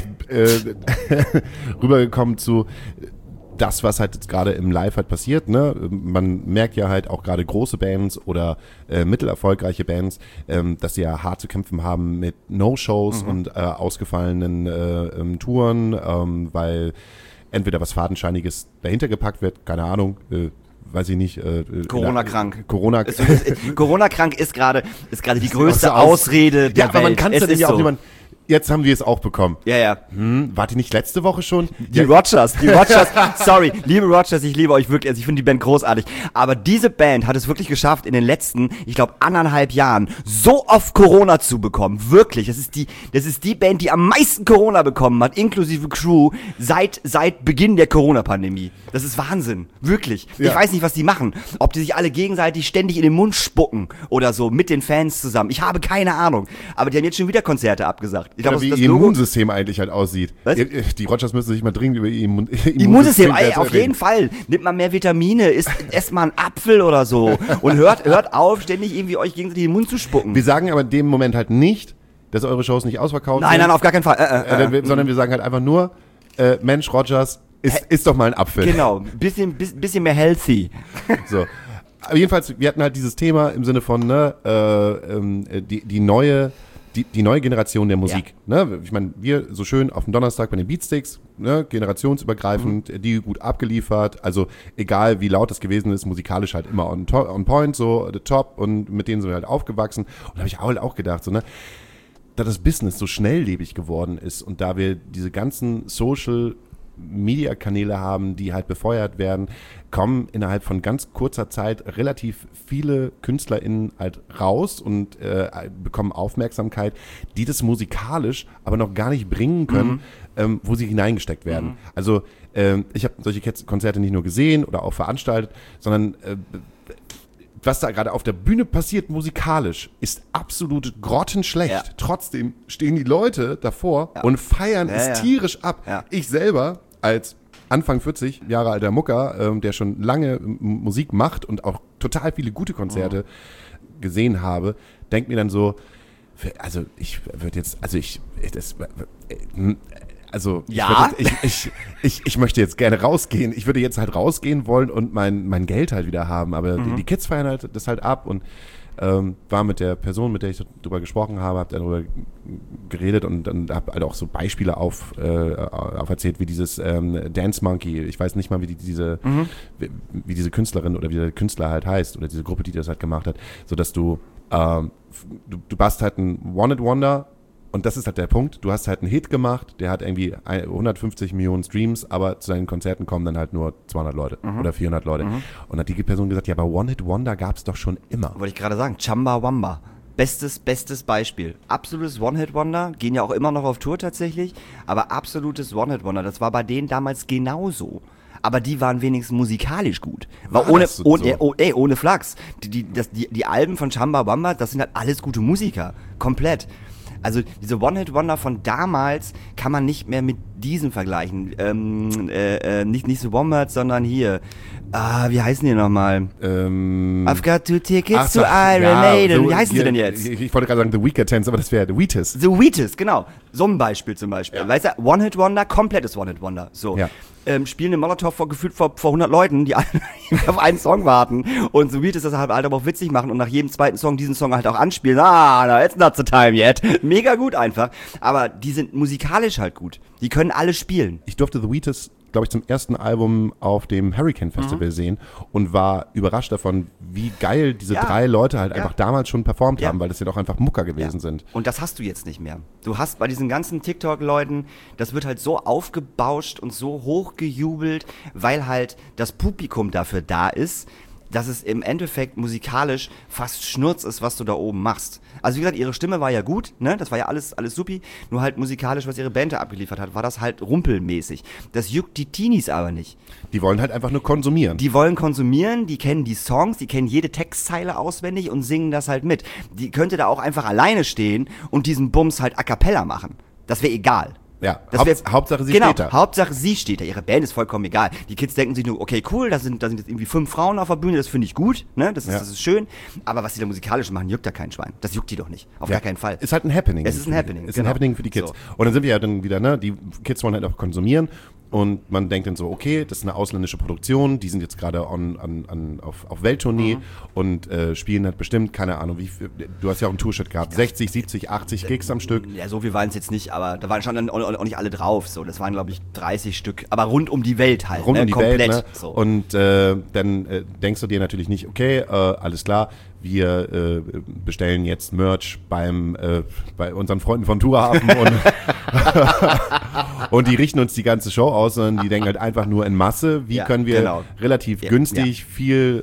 rübergekommen zu das, was halt jetzt gerade im Live halt passiert, ne? Man merkt ja halt auch gerade große Bands oder mittelerfolgreiche Bands, dass sie ja hart zu kämpfen haben mit No-Shows und ausgefallenen Touren, weil entweder was Fadenscheiniges dahinter gepackt wird, keine Ahnung, weiß ich nicht. Corona-krank. Corona-krank ist gerade die größte Ausrede der Welt. Ja, aber man kann es ja auch niemand. Jetzt haben wir es auch bekommen. Ja. Wart ihr nicht letzte Woche schon? Die Rogers, sorry, liebe Rogers, ich liebe euch wirklich, also ich finde die Band großartig, aber diese Band hat es wirklich geschafft, in den letzten, ich glaube, 1,5 Jahren so oft Corona zu bekommen, wirklich, das ist die Band, die am meisten Corona bekommen hat, inklusive Crew, seit Beginn der Corona-Pandemie. Das ist Wahnsinn, wirklich. Ja. Ich weiß nicht, was die machen, ob die sich alle gegenseitig ständig in den Mund spucken oder so, mit den Fans zusammen, ich habe keine Ahnung, aber die haben jetzt schon wieder Konzerte abgesagt. Ich glaub, wie ihr Immunsystem eigentlich halt aussieht. Was? Die Rogers müssen sich mal dringend über ihr Immunsystem auf jeden Fall. Nimmt mal mehr Vitamine, esst mal einen Apfel oder so und hört auf, ständig irgendwie euch gegenseitig in den Mund zu spucken. Wir sagen aber in dem Moment halt nicht, dass eure Shows nicht ausverkauft sind. Nein, auf gar keinen Fall. Sondern wir sagen halt einfach nur, Mensch, Rogers, isst doch mal einen Apfel. Genau, bisschen mehr healthy. So. Aber jedenfalls, wir hatten halt dieses Thema im Sinne von, die neue Generation der Musik. Ja. Ne? Ich meine, wir so schön auf dem Donnerstag bei den Beatsticks, ne? Generationsübergreifend, die gut abgeliefert, also egal wie laut das gewesen ist, musikalisch halt immer on point, so the top, und mit denen sind wir halt aufgewachsen. Und da habe ich auch gedacht, so, ne, da das Business so schnelllebig geworden ist und da wir diese ganzen Social-Media-Kanäle haben, die halt befeuert werden, kommen innerhalb von ganz kurzer Zeit relativ viele KünstlerInnen halt raus und bekommen Aufmerksamkeit, die das musikalisch aber noch gar nicht bringen können, wo sie hineingesteckt werden. Also ich habe solche Konzerte nicht nur gesehen oder auch veranstaltet, sondern was da gerade auf der Bühne passiert musikalisch, ist absolut grottenschlecht. Ja. Trotzdem stehen die Leute davor und feiern es tierisch ab. Ja. Ich selber als Anfang 40 Jahre alter Mucker, der schon lange Musik macht und auch total viele gute Konzerte gesehen habe, denkt mir dann so, ich möchte jetzt gerne rausgehen. Ich würde jetzt halt rausgehen wollen und mein Geld halt wieder haben. Aber die Kids feiern halt das halt ab und war mit der Person, mit der ich darüber gesprochen habe, habe darüber geredet und dann habe halt auch so Beispiele auferzählt, wie dieses Dance Monkey. Ich weiß nicht mal, wie diese Künstlerin oder wie der Künstler halt heißt oder diese Gruppe, die das halt gemacht hat, sodass du hast halt ein One-Hit-Wonder. Und das ist halt der Punkt, du hast halt einen Hit gemacht, der hat irgendwie 150 Millionen Streams, aber zu seinen Konzerten kommen dann halt nur 200 Leute oder 400 Leute. Und hat die Person gesagt, ja, aber One-Hit-Wonder gab es doch schon immer. Wollte ich gerade sagen, Chumbawamba. Bestes Beispiel. Absolutes One-Hit-Wonder, gehen ja auch immer noch auf Tour tatsächlich, aber absolutes One-Hit-Wonder, das war bei denen damals genauso. Aber die waren wenigstens musikalisch gut. Ohne Flachs. Die Alben von Chumbawamba, das sind halt alles gute Musiker. Komplett. Also diese One-Hit-Wonder von damals kann man nicht mehr mit diesem vergleichen. Nicht so Wombats, sondern hier. Wie heißen die nochmal? I've got 2 tickets to Iron Maiden. Wie heißen sie denn jetzt? Ich wollte gerade sagen The Weakerthans, aber das wäre The Wheatus. The Wheatus, genau. So ein Beispiel zum Beispiel. Ja. Weißt du, One-Hit-Wonder, komplettes One-Hit-Wonder. So. Ja. Spielen den Molotov gefühlt vor 100 Leuten, die alle auf einen Song warten. Und so Wheatus das halt aber auch witzig machen und nach jedem zweiten Song diesen Song halt auch anspielen. No, it's not the time yet. Mega gut einfach. Aber die sind musikalisch halt gut. Die können alle spielen. Ich durfte The Wheatus glaube ich, zum ersten Album auf dem Hurricane Festival sehen und war überrascht davon, wie geil diese 3 Leute halt einfach damals schon performt haben, weil das ja doch einfach Mucker gewesen sind. Und das hast du jetzt nicht mehr. Du hast bei diesen ganzen TikTok-Leuten, das wird halt so aufgebauscht und so hochgejubelt, weil halt das Publikum dafür da ist, dass es im Endeffekt musikalisch fast Schnurz ist, was du da oben machst. Also wie gesagt, ihre Stimme war ja gut, ne? Das war ja alles supi, nur halt musikalisch, was ihre Band da abgeliefert hat, war das halt rumpelmäßig. Das juckt die Teenies aber nicht. Die wollen halt einfach nur konsumieren. Die wollen konsumieren, die kennen die Songs, die kennen jede Textzeile auswendig und singen das halt mit. Die könnte da auch einfach alleine stehen und diesen Bums halt a cappella machen. Das wäre egal. Ja, Hauptsache sie steht da. Hauptsache sie steht da. Ihre Band ist vollkommen egal. Die Kids denken sich nur, okay, cool, da sind jetzt irgendwie 5 Frauen auf der Bühne, das finde ich gut, ne? Das ist schön. Aber was die da musikalisch machen, juckt ja kein Schwein. Das juckt die doch nicht. Auf gar keinen Fall. Ist halt ein Happening. Es ist ein Happening. Ist ein Happening für die Kids. So. Und dann sind wir ja dann wieder, ne? Die Kids wollen halt auch konsumieren. Und man denkt dann so, okay, das ist eine ausländische Produktion, die sind jetzt gerade auf Welttournee und spielen halt bestimmt, keine Ahnung, du hast ja auch ein Tour-Shirt gehabt, 60, 70, 80 Gigs am Stück. Ja, so viel waren es jetzt nicht, aber da standen auch nicht alle drauf, so, das waren glaube ich 30 Stück, aber rund um die Welt halt, rund um die komplett. Welt, ne? So. Und dann denkst du dir natürlich nicht, okay, alles klar, wir bestellen jetzt Merch bei unseren Freunden von Tourhafen und die richten uns die ganze Show aus, sondern die denken halt einfach nur in Masse, wie können wir relativ günstig viele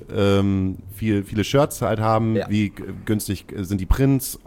Shirts halt haben, wie günstig sind die Prints,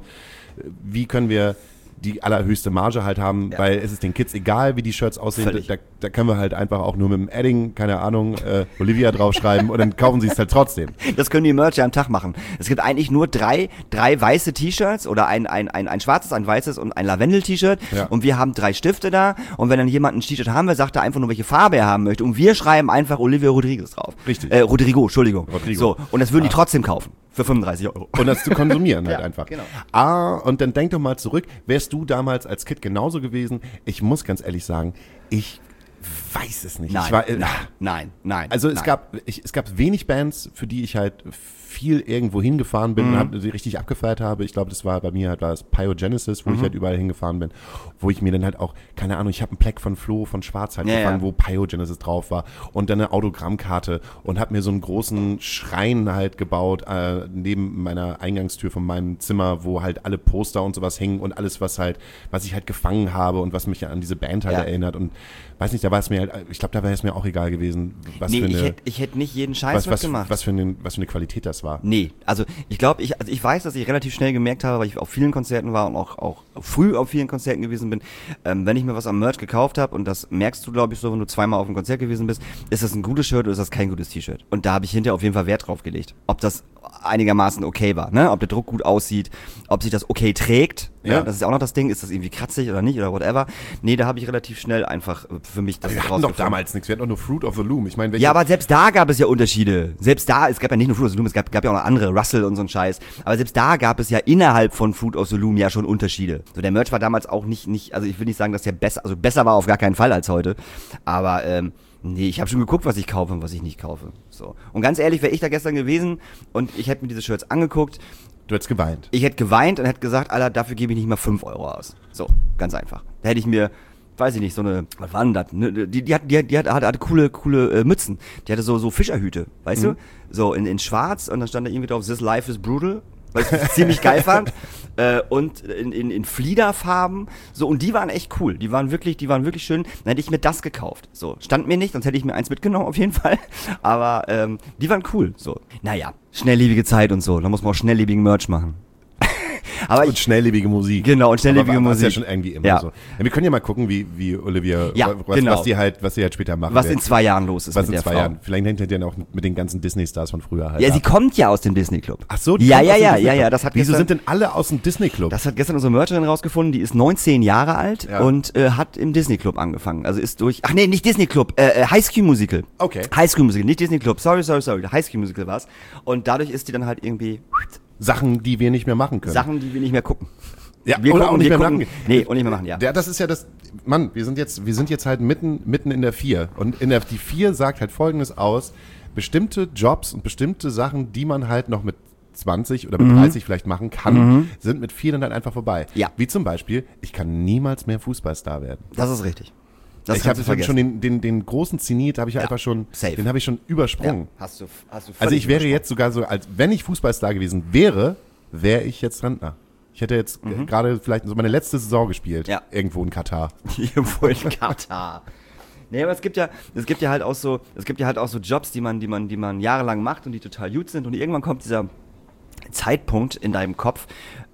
wie können wir die allerhöchste Marge halt haben, weil es ist den Kids egal, wie die Shirts aussehen. Da können wir halt einfach auch nur mit dem Edding, keine Ahnung, Olivia draufschreiben und dann kaufen sie es halt trotzdem. Das können die Merch ja am Tag machen. Es gibt eigentlich nur drei weiße T-Shirts oder ein schwarzes, ein weißes und ein Lavendel-T-Shirt und wir haben 3 Stifte da und wenn dann jemand ein T-Shirt haben will, sagt er einfach nur, welche Farbe er haben möchte und wir schreiben einfach Olivia Rodriguez drauf. Richtig. Rodrigo, Entschuldigung. Rodrigo. So, und das würden die trotzdem kaufen. Für 35 €. Und das zu konsumieren halt einfach. Genau. Und dann denk doch mal zurück, wärst du damals als Kid genauso gewesen? Ich muss ganz ehrlich sagen, ich weiß es nicht. Nein. Also es gab wenig Bands, für die ich halt viel irgendwo hingefahren bin und sie richtig abgefeiert habe. Ich glaube, das war bei mir halt war es Pyogenesis, wo ich halt überall hingefahren bin, wo ich mir dann halt auch, keine Ahnung, ich habe einen Pleck von Flo von Schwarz halt gefangen, wo Pyogenesis drauf war und dann eine Autogrammkarte und habe mir so einen großen Schrein halt gebaut neben meiner Eingangstür von meinem Zimmer, wo halt alle Poster und sowas hängen und alles, was ich halt gefangen habe und was mich an diese Band halt erinnert und weiß nicht, da war es mir halt, ich glaube, da wäre es mir auch egal gewesen, ich hätte nicht jeden Scheiß mitgemacht. Was für eine Qualität das war. Nee, also ich glaube, ich weiß, dass ich relativ schnell gemerkt habe, weil ich auf vielen Konzerten war und auch früh auf vielen Konzerten gewesen bin, wenn ich mir was am Merch gekauft habe, und das merkst du, glaube ich, so, wenn du zweimal auf einem Konzert gewesen bist, ist das ein gutes Shirt oder ist das kein gutes T-Shirt? Und da habe ich hinterher auf jeden Fall Wert drauf gelegt, ob das einigermaßen okay war, ne? Ob der Druck gut aussieht, ob sich das okay trägt, ne? Das ist ja auch noch das Ding, ist das irgendwie kratzig oder nicht oder whatever. Nee, da habe ich relativ schnell einfach für mich das rausgefunden. Wir hatten doch damals nichts, wir hatten doch nur Fruit of the Loom. Ich meine, ja, aber selbst da gab es ja Unterschiede. Selbst da, es gab ja nicht nur Fruit of the Loom, es gab ja auch noch andere, Russell und so ein Scheiß. Aber selbst da gab es ja innerhalb von Fruit of the Loom ja schon Unterschiede. So, der Merch war damals auch nicht, also ich will nicht sagen, dass der besser war auf gar keinen Fall als heute. Aber, nee, ich habe schon geguckt, was ich kaufe und was ich nicht kaufe. So. Und ganz ehrlich, wäre ich da gestern gewesen und ich hätte mir diese Shirts angeguckt. Du hättest geweint. Ich hätte geweint und hätte gesagt, Alter, dafür gebe ich nicht mal 5 € aus. So, ganz einfach. Da hätte ich mir, weiß ich nicht, so eine, was war denn das? Die hatte coole Mützen. Die hatte so Fischerhüte, weißt du? So in schwarz und dann stand da irgendwie drauf, This Life is Brutal. Weil ich das ziemlich geil fand. Und in Fliederfarben. So, und die waren echt cool. Die waren wirklich schön. Dann hätte ich mir das gekauft. So, stand mir nicht, sonst hätte ich mir eins mitgenommen auf jeden Fall. Aber die waren cool. So, naja, schnelllebige Zeit und so. Da muss man auch schnelllebigen Merch machen. Aber und schnelllebige Musik. Genau, und schnelllebige Musik. Das ist ja schon irgendwie immer so. Ja, wir können ja mal gucken, wie Olivia, was die halt später machen was wird. In 2 Jahren los ist was mit in 2 der Jahren. Vielleicht hängt ja auch mit den ganzen Disney-Stars von früher halt. Ja, sie kommt ja aus dem Disney-Club. Ach so, ja. Wieso sind denn alle aus dem Disney-Club? Das hat gestern unsere Mercherin rausgefunden, die ist 19 Jahre alt und hat im Disney-Club angefangen. Also ist durch, nicht Disney-Club, High School Musical. Okay. High School Musical, nicht Disney-Club, sorry, High School Musical war's. Und dadurch ist die dann halt irgendwie... Sachen, die wir nicht mehr machen können. Sachen, die wir nicht mehr gucken. Ja, oder auch nicht mehr machen. Nee, und nicht mehr machen, ja. Das ist ja das, Mann, wir sind jetzt halt mitten in der 4. Und die 4 sagt halt Folgendes aus: Bestimmte Jobs und bestimmte Sachen, die man halt noch mit 20 oder mit 30 vielleicht machen kann, sind mit 4 dann halt einfach vorbei. Ja. Wie zum Beispiel, ich kann niemals mehr Fußballstar werden. Das ist richtig. Das ich habe kannst du schon den großen Zenit habe ich einfach schon, safe. den habe ich schon übersprungen. Ja, hast du Also ich wäre jetzt sogar so, als wenn ich Fußballstar gewesen wäre, wäre ich jetzt Rentner. Ich hätte jetzt gerade vielleicht so meine letzte Saison gespielt. Ja. Irgendwo in Katar. Irgendwo in Katar. Nee, aber es gibt ja halt auch so Jobs, die man jahrelang macht und die total gut sind und irgendwann kommt dieser Zeitpunkt in deinem Kopf,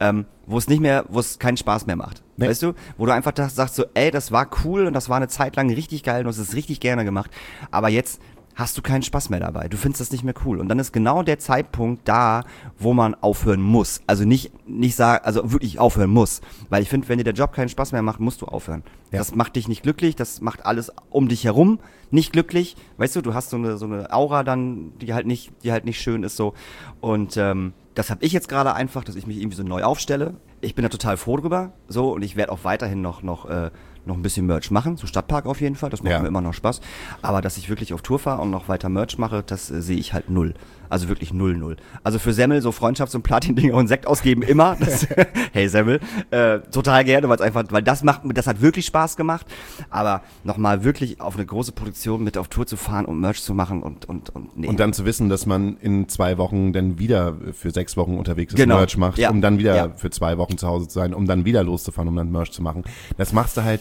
wo es keinen Spaß mehr macht. Nee. Weißt du? Wo du einfach sagst so, ey, das war cool und das war eine Zeit lang richtig geil und du hast es richtig gerne gemacht, aber jetzt hast du keinen Spaß mehr dabei. Du findest das nicht mehr cool. Und dann ist genau der Zeitpunkt da, wo man aufhören muss. Also nicht sagen, also wirklich aufhören muss. Weil ich finde, wenn dir der Job keinen Spaß mehr macht, musst du aufhören. Ja. Das macht dich nicht glücklich, das macht alles um dich herum nicht glücklich. Weißt du hast so eine Aura dann, die halt nicht schön ist so. Und das habe ich jetzt gerade einfach, dass ich mich irgendwie so neu aufstelle. Ich bin da total froh drüber. So, und ich werde auch weiterhin noch ein bisschen Merch machen, so Stadtpark auf jeden Fall, das macht mir immer noch Spaß. Aber dass ich wirklich auf Tour fahre und noch weiter Merch mache, das sehe ich halt null. Also wirklich 0. Also für Semmel so Freundschafts- und Platin-Dinger und Sekt ausgeben immer. Hey Semmel, total gerne, weil das hat wirklich Spaß gemacht. Aber nochmal wirklich auf eine große Produktion mit auf Tour zu fahren und Merch zu machen und nee. Und dann zu wissen, dass man in 2 Wochen dann wieder für 6 Wochen unterwegs ist, genau. Merch macht, um dann wieder für 2 Wochen zu Hause zu sein, um dann wieder loszufahren, um dann Merch zu machen. Das machst du halt.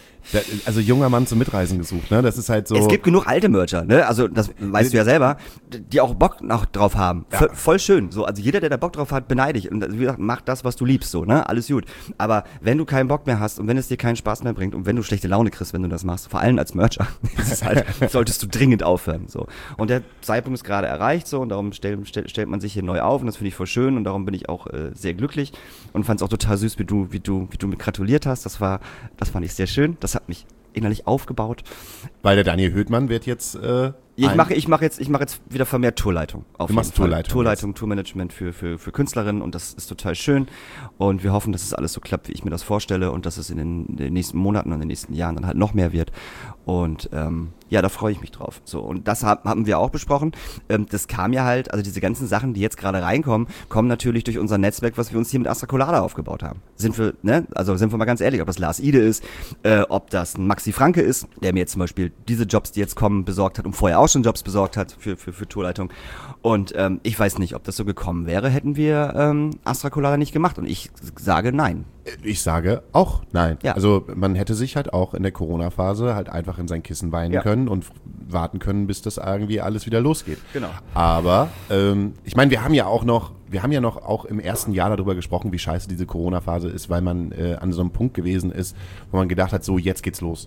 Also junger Mann zum Mitreisen gesucht, ne? Das ist halt so. Es gibt genug alte Mercher, ne? Also das weißt du ja selber, die auch Bock noch drauf haben. Ja. Voll schön. So, also jeder, der da Bock drauf hat, beneide ich. Und wie gesagt, mach das, was du liebst, so, ne? Alles gut. Aber wenn du keinen Bock mehr hast und wenn es dir keinen Spaß mehr bringt und wenn du schlechte Laune kriegst, wenn du das machst, vor allem als Mercher, solltest du dringend aufhören. So. Und der Zeitpunkt ist gerade erreicht, so, und darum stellt man sich hier neu auf und das finde ich voll schön und darum bin ich auch sehr glücklich und fand es auch total süß, wie du mir gratuliert hast. Das fand ich sehr schön. Das hat mich innerlich aufgebaut. Weil der Daniel Höhtmann wird jetzt ich mache jetzt wieder vermehrt Tourleitung. Du machst Tourleitung, Tourmanagement für Künstlerinnen und das ist total schön und wir hoffen, dass es alles so klappt, wie ich mir das vorstelle und dass es in den nächsten Monaten und in den nächsten Jahren dann halt noch mehr wird und da freue ich mich drauf. So, und das haben wir auch besprochen. Das kam ja halt, also diese ganzen Sachen, die jetzt gerade reinkommen, kommen natürlich durch unser Netzwerk, was wir uns hier mit Astra Colada aufgebaut haben. Sind wir mal ganz ehrlich, ob das Lars Ide ist, ob das ein Maxi Franke ist, der mir jetzt zum Beispiel diese Jobs, die jetzt kommen, besorgt hat und vorher auch schon Jobs besorgt hat für Tourleitung. Und ich weiß nicht, ob das so gekommen wäre, hätten wir Astra Colada nicht gemacht. Und ich sage nein. Ich sage auch nein. Ja. Also man hätte sich halt auch in der Corona-Phase halt einfach in sein Kissen weinen können und warten können, bis das irgendwie alles wieder losgeht. Genau. Aber ich meine, wir haben ja noch auch im ersten Jahr darüber gesprochen, wie scheiße diese Corona-Phase ist, weil man an so einem Punkt gewesen ist, wo man gedacht hat, so jetzt geht's los.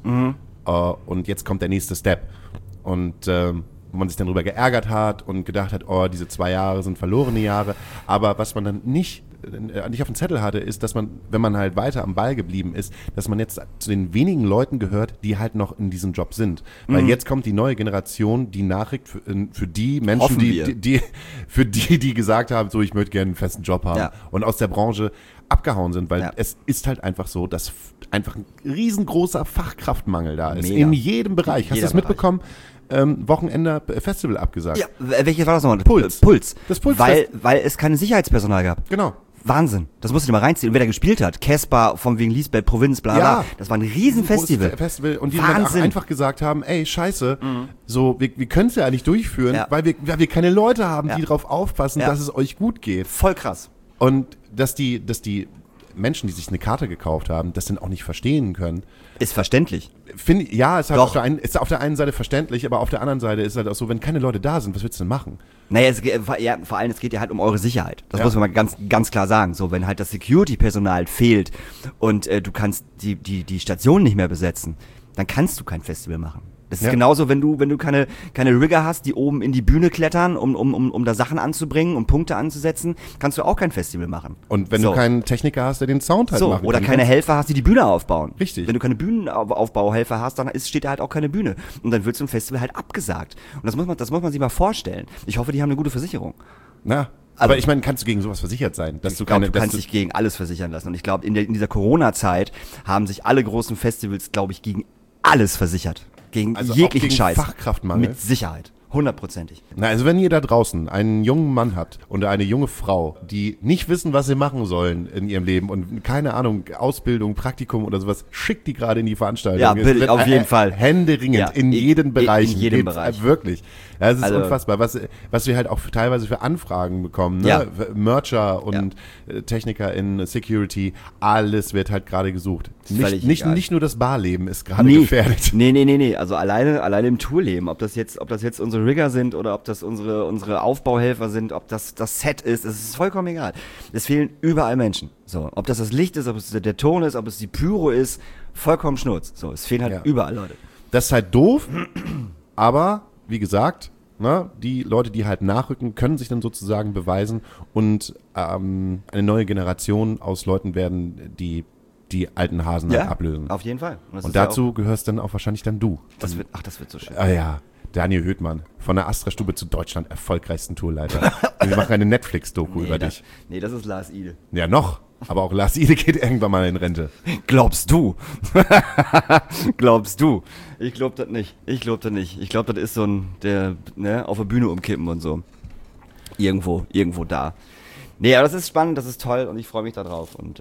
Und jetzt kommt der nächste Step. Und wo man sich dann darüber geärgert hat und gedacht hat, oh, diese 2 Jahre sind verlorene Jahre. Aber was man dann nicht auf dem Zettel hatte, ist, dass man, wenn man halt weiter am Ball geblieben ist, dass man jetzt zu den wenigen Leuten gehört, die halt noch in diesem Job sind. Weil jetzt kommt die neue Generation, die Nachricht für die Menschen, die gesagt haben, so, ich möchte gerne einen festen Job haben und aus der Branche abgehauen sind, weil es ist halt einfach so, dass einfach ein riesengroßer Fachkraftmangel da ist. Mega. In jedem Bereich. Hast du das mitbekommen? Wochenende Festival abgesagt. Ja, welches war das nochmal? Puls. Das Puls. Weil es keine Sicherheitspersonal gab. Genau. Wahnsinn. Das musst du dir mal reinziehen. Und wer da gespielt hat, Casper, von wegen Lisbeth, Provinz, bla bla. Das war ein Riesenfestival. Und die dann auch einfach gesagt haben, ey, scheiße, so, wir können es ja eigentlich durchführen, weil wir keine Leute haben, die darauf aufpassen, dass es euch gut geht. Voll krass. Und dass die Menschen, die sich eine Karte gekauft haben, das dann auch nicht verstehen können. Ist verständlich. Ist auf der einen Seite verständlich, aber auf der anderen Seite ist halt auch so, wenn keine Leute da sind, was willst du denn machen? Naja, vor allem, es geht ja halt um eure Sicherheit. Das muss man mal ganz, ganz klar sagen. So, wenn halt das Security-Personal fehlt und du kannst die Station nicht mehr besetzen, dann kannst du kein Festival machen. Das ist genauso, wenn du keine Rigger hast, die oben in die Bühne klettern, um da Sachen anzubringen, um Punkte anzusetzen, kannst du auch kein Festival machen. Und wenn du keinen Techniker hast, der den Sound halt machen kann. Oder keine Helfer hast, die Bühne aufbauen. Richtig. Wenn du keine Bühnenaufbauhelfer hast, dann steht da halt auch keine Bühne. Und dann wird so ein Festival halt abgesagt. Und das muss man sich mal vorstellen. Ich hoffe, die haben eine gute Versicherung. Na, aber ich meine, kannst du gegen sowas versichert sein? Du kannst dich gegen alles versichern lassen. Und ich glaube, in dieser Corona-Zeit haben sich alle großen Festivals, glaube ich, gegen alles versichert. Gegen jeglichen Scheiß. Fachkraftmangel. Mit Sicherheit. 100%ig. Na, also wenn ihr da draußen einen jungen Mann habt oder eine junge Frau, die nicht wissen, was sie machen sollen in ihrem Leben und keine Ahnung, Ausbildung, Praktikum oder sowas, schickt die gerade in die Veranstaltung. Ja, bitte, auf jeden Fall. Händeringend, Ja, in jeden Bereich. in jedem Bereich. Wirklich. Ja, es ist Also, unfassbar, was wir halt auch teilweise für Anfragen bekommen. Ne? Ja. Mercher und Techniker in Security, alles wird halt gerade gesucht. Nicht nur das Barleben ist gerade gefährdet. Nee. Also alleine im Tourleben, ob das jetzt unsere Rigger sind oder ob das unsere Aufbauhelfer sind, ob das Set ist, es ist vollkommen egal. Es fehlen überall Menschen. So, ob das Licht ist, ob es der Ton ist, ob es die Pyro ist, vollkommen Schnurz. So, es fehlen halt überall Leute. Das ist halt doof, aber wie gesagt, ne, die Leute, die halt nachrücken, können sich dann sozusagen beweisen und eine neue Generation aus Leuten werden, die alten Hasen halt ablösen. Auf jeden Fall. Und dazu gehörst dann auch wahrscheinlich dann du. Das wird so schön. Ah ja, Daniel Höhtmann, von der Astra-Stube zu Deutschland erfolgreichsten Tourleiter. Wir machen eine Netflix-Doku über dich. Nee, das ist Lars Ide. Ja, noch. Aber auch Lars Ide geht irgendwann mal in Rente. Glaubst du? Glaubst du? Ich glaub das nicht. Ich glaub, das ist so auf der Bühne umkippen und so. Irgendwo da. Nee, aber das ist spannend, das ist toll und ich freue mich da drauf. Und,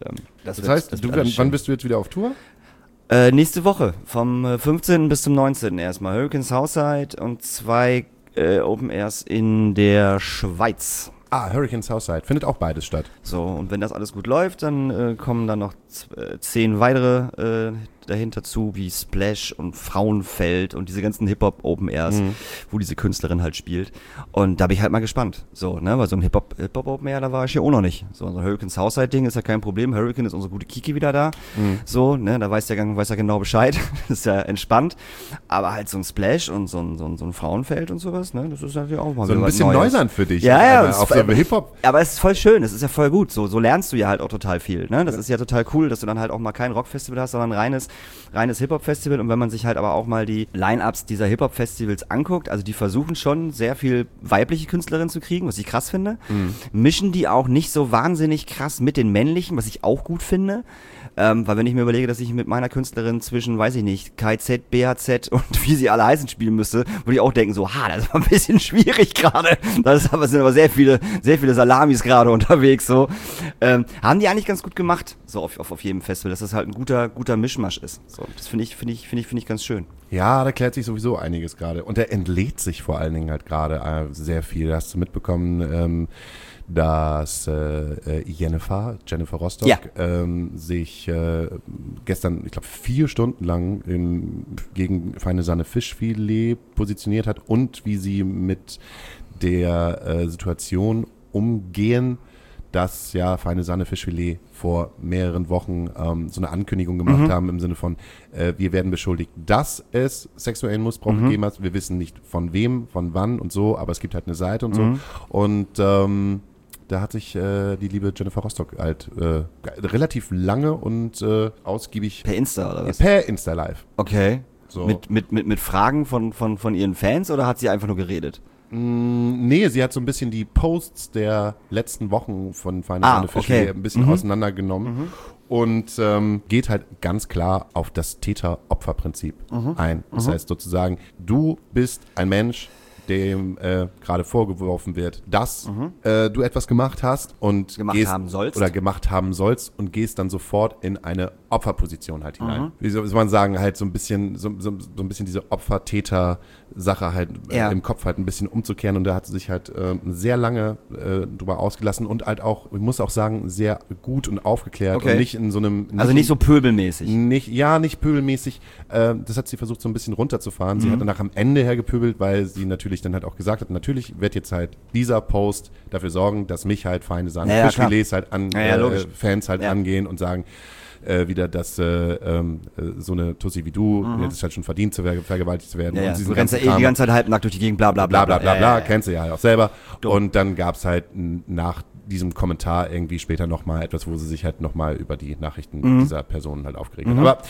wann bist du jetzt wieder auf Tour? Nächste Woche, vom 15. bis zum 19. erstmal. Hurricane Southside und 2 Open Airs in der Schweiz. Hurricane Southside. Findet auch beides statt. So, und wenn das alles gut läuft, dann kommen dann noch 10 weitere dahinter zu, wie Splash und Frauenfeld und diese ganzen Hip-Hop-Open Airs, wo diese Künstlerin halt spielt. Und da bin ich halt mal gespannt. So, ne, weil so ein Hip-Hop-Open Air, da war ich hier auch noch nicht. So ein Hurricane Southside-Ding ist ja kein Problem. Hurricane ist unsere gute Kiki wieder da. So, ne, da weiß er genau Bescheid. Das ist ja entspannt. Aber halt so ein Splash und so ein Frauenfeld und sowas, ne, das ist natürlich auch mal so ein bisschen Neuland für dich. Ja. Auf so Hip-Hop. Aber es ist voll schön, es ist ja voll gut. So lernst du ja halt auch total viel, ne. Das ist ja total cool, dass du dann halt auch mal kein Rockfestival hast, sondern reines Hip-Hop-Festival. Und wenn man sich halt aber auch mal die Line-Ups dieser Hip-Hop-Festivals anguckt, also die versuchen schon sehr viel weibliche Künstlerinnen zu kriegen, was ich krass finde. Mischen die auch nicht so wahnsinnig krass mit den männlichen, was ich auch gut finde. Weil wenn ich mir überlege, dass ich mit meiner Künstlerin zwischen, weiß ich nicht, KZ, BHZ und wie sie alle heißen spielen müsste, würde ich auch denken so, das ist aber ein bisschen schwierig gerade. Sind aber sehr viele Salamis gerade unterwegs, so. Haben die eigentlich ganz gut gemacht, so auf jedem Festival, dass das halt ein guter Mischmasch ist. So, das finde ich ganz schön. Ja, da klärt sich sowieso einiges gerade. Und der entlädt sich vor allen Dingen halt gerade sehr viel. Da hast du mitbekommen, dass Jennifer Rostock sich gestern, ich glaube, 4 Stunden lang gegen Feine Sahne Fischfilet positioniert hat und wie sie mit der Situation umgehen, dass Feine Sahne Fischfilet vor mehreren Wochen so eine Ankündigung gemacht haben im Sinne von, wir werden beschuldigt, dass es sexuellen Missbrauch gegeben hat. Wir wissen nicht von wem, von wann und so, aber es gibt halt eine Seite und so. Und da hat sich die liebe Jennifer Rostock halt relativ lange und ausgiebig... Per Insta oder was? Per Insta Live. Okay. So. Mit Fragen von ihren Fans oder hat sie einfach nur geredet? Nee, sie hat so ein bisschen die Posts der letzten Wochen von Feine Sahne Fischfilet ein bisschen auseinandergenommen und geht halt ganz klar auf das Täter-Opfer-Prinzip ein. Das heißt sozusagen, du bist ein Mensch, dem gerade vorgeworfen wird, dass du etwas gemacht hast und gemacht haben sollst und gehst dann sofort in eine Opferposition halt hinein. Wie soll man sagen, halt so ein bisschen diese Opfer-Täter-Sache halt im Kopf halt ein bisschen umzukehren, und da hat sie sich halt sehr lange drüber ausgelassen und halt auch, ich muss auch sagen, sehr gut und aufgeklärt und nicht in so einem... Also nicht so pöbelmäßig. Nicht pöbelmäßig. Das hat sie versucht so ein bisschen runterzufahren. Sie hat danach am Ende hergepöbelt, weil sie natürlich dann halt auch gesagt hat, natürlich wird jetzt halt dieser Post dafür sorgen, dass mich halt Feine Sahne Fischfilets halt Fans halt angehen und sagen, wieder, dass so eine Tussi wie du jetzt halt schon verdient, vergewaltigt zu werden. Und du rennst ja die ganze Zeit halbnackt durch die Gegend, bla bla bla. Bla, kennst du ja halt auch selber. Und dann gab es halt nach diesem Kommentar irgendwie später nochmal etwas, wo sie sich halt nochmal über die Nachrichten dieser Personen halt aufgeregt hat. Aber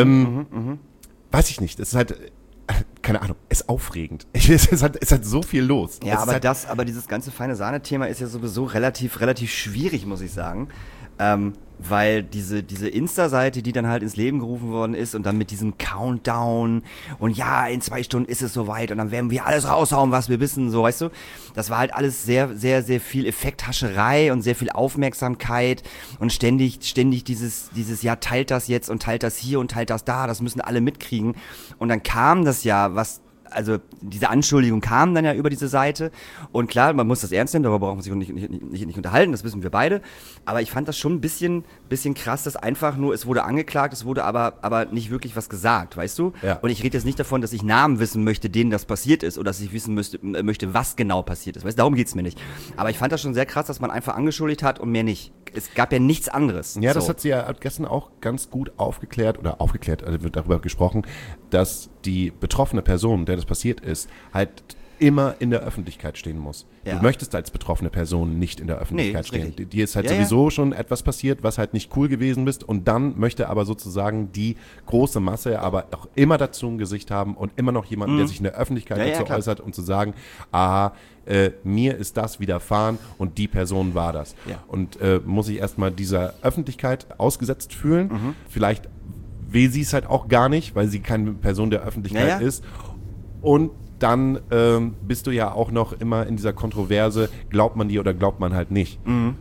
weiß ich nicht, es ist halt... Keine Ahnung, ist aufregend. Es ist halt so viel los. Ja, aber dieses ganze Feine-Sahne-Thema ist ja sowieso relativ schwierig, muss ich sagen. weil diese Insta-Seite, die dann halt ins Leben gerufen worden ist und dann mit diesem Countdown und ja, in 2 Stunden ist es soweit und dann werden wir alles raushauen, was wir wissen, so, weißt du, das war halt alles sehr, sehr, sehr viel Effekthascherei und sehr viel Aufmerksamkeit und ständig dieses, ja, teilt das jetzt und teilt das hier und teilt das da, das müssen alle mitkriegen und dann kam das ja, also diese Anschuldigung kam dann ja über diese Seite und klar, man muss das ernst nehmen, darüber brauchen wir sich nicht unterhalten, das wissen wir beide, aber ich fand das schon ein bisschen krass, dass einfach nur, es wurde angeklagt, es wurde aber nicht wirklich was gesagt, weißt du? Ja. Und ich rede jetzt nicht davon, dass ich Namen wissen möchte, denen das passiert ist oder dass ich wissen möchte, was genau passiert ist, weißt du, darum geht's mir nicht. Aber ich fand das schon sehr krass, dass man einfach angeschuldigt hat und mehr nicht. Es gab ja nichts anderes. Ja, das hat sie ja gestern auch ganz gut aufgeklärt, also wird darüber gesprochen, dass die betroffene Person, der das passiert ist, halt immer in der Öffentlichkeit stehen muss. Ja. Du möchtest als betroffene Person nicht in der Öffentlichkeit stehen. Richtig. Dir ist halt sowieso schon etwas passiert, was halt nicht cool gewesen ist und dann möchte aber sozusagen die große Masse aber auch immer dazu ein Gesicht haben und immer noch jemanden, der sich in der Öffentlichkeit dazu äußert und zu sagen, aha, mir ist das widerfahren und die Person war das. Ja. Und muss ich erstmal dieser Öffentlichkeit ausgesetzt fühlen. Vielleicht will sie es halt auch gar nicht, weil sie keine Person der Öffentlichkeit ist. Und dann bist du ja auch noch immer in dieser Kontroverse, glaubt man dir oder glaubt man halt nicht.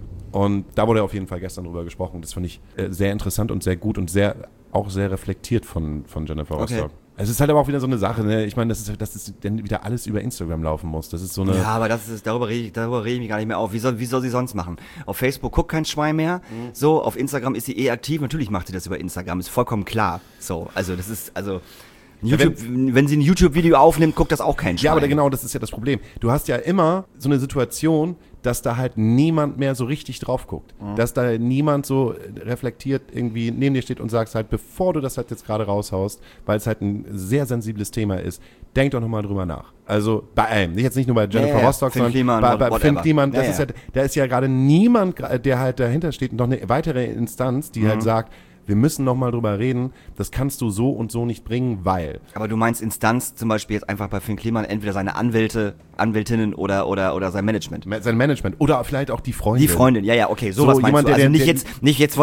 Und da wurde auf jeden Fall gestern drüber gesprochen. Das fand ich sehr interessant und sehr gut und auch sehr reflektiert von Jennifer Rostock. Okay. Es ist halt aber auch wieder so eine Sache, ne? Ich meine, dass es dann wieder alles über Instagram laufen muss. Das ist so eine. Ja, aber darüber rede ich mich gar nicht mehr auf. Wie soll sie sonst machen? Auf Facebook guckt kein Schwein mehr. So, auf Instagram ist sie aktiv. Natürlich macht sie das über Instagram, ist vollkommen klar. So, also das ist, YouTube, wenn sie ein YouTube-Video aufnimmt, guckt das auch kein Schwein. Ja, aber genau, das ist ja das Problem. Du hast ja immer so eine Situation, dass da halt niemand mehr so richtig drauf guckt. Dass da niemand so reflektiert irgendwie neben dir steht und sagst halt, bevor du das halt jetzt gerade raushaust, weil es halt ein sehr sensibles Thema ist, denk doch nochmal drüber nach. Also bei allem, jetzt nicht nur bei Jennifer Rostock, sondern bei Finn Kliman, da ist ja gerade niemand, der halt dahinter steht, noch eine weitere Instanz, die halt sagt, wir müssen nochmal drüber reden, das kannst du so und so nicht bringen, weil. Aber du meinst Instanz zum Beispiel jetzt einfach bei Finn Kliman, entweder seine Anwältinnen oder sein Management. Sein Management oder vielleicht auch die Freundin. Die Freundin, ja, okay, sowas meinst jemand, du. Also nicht jetzt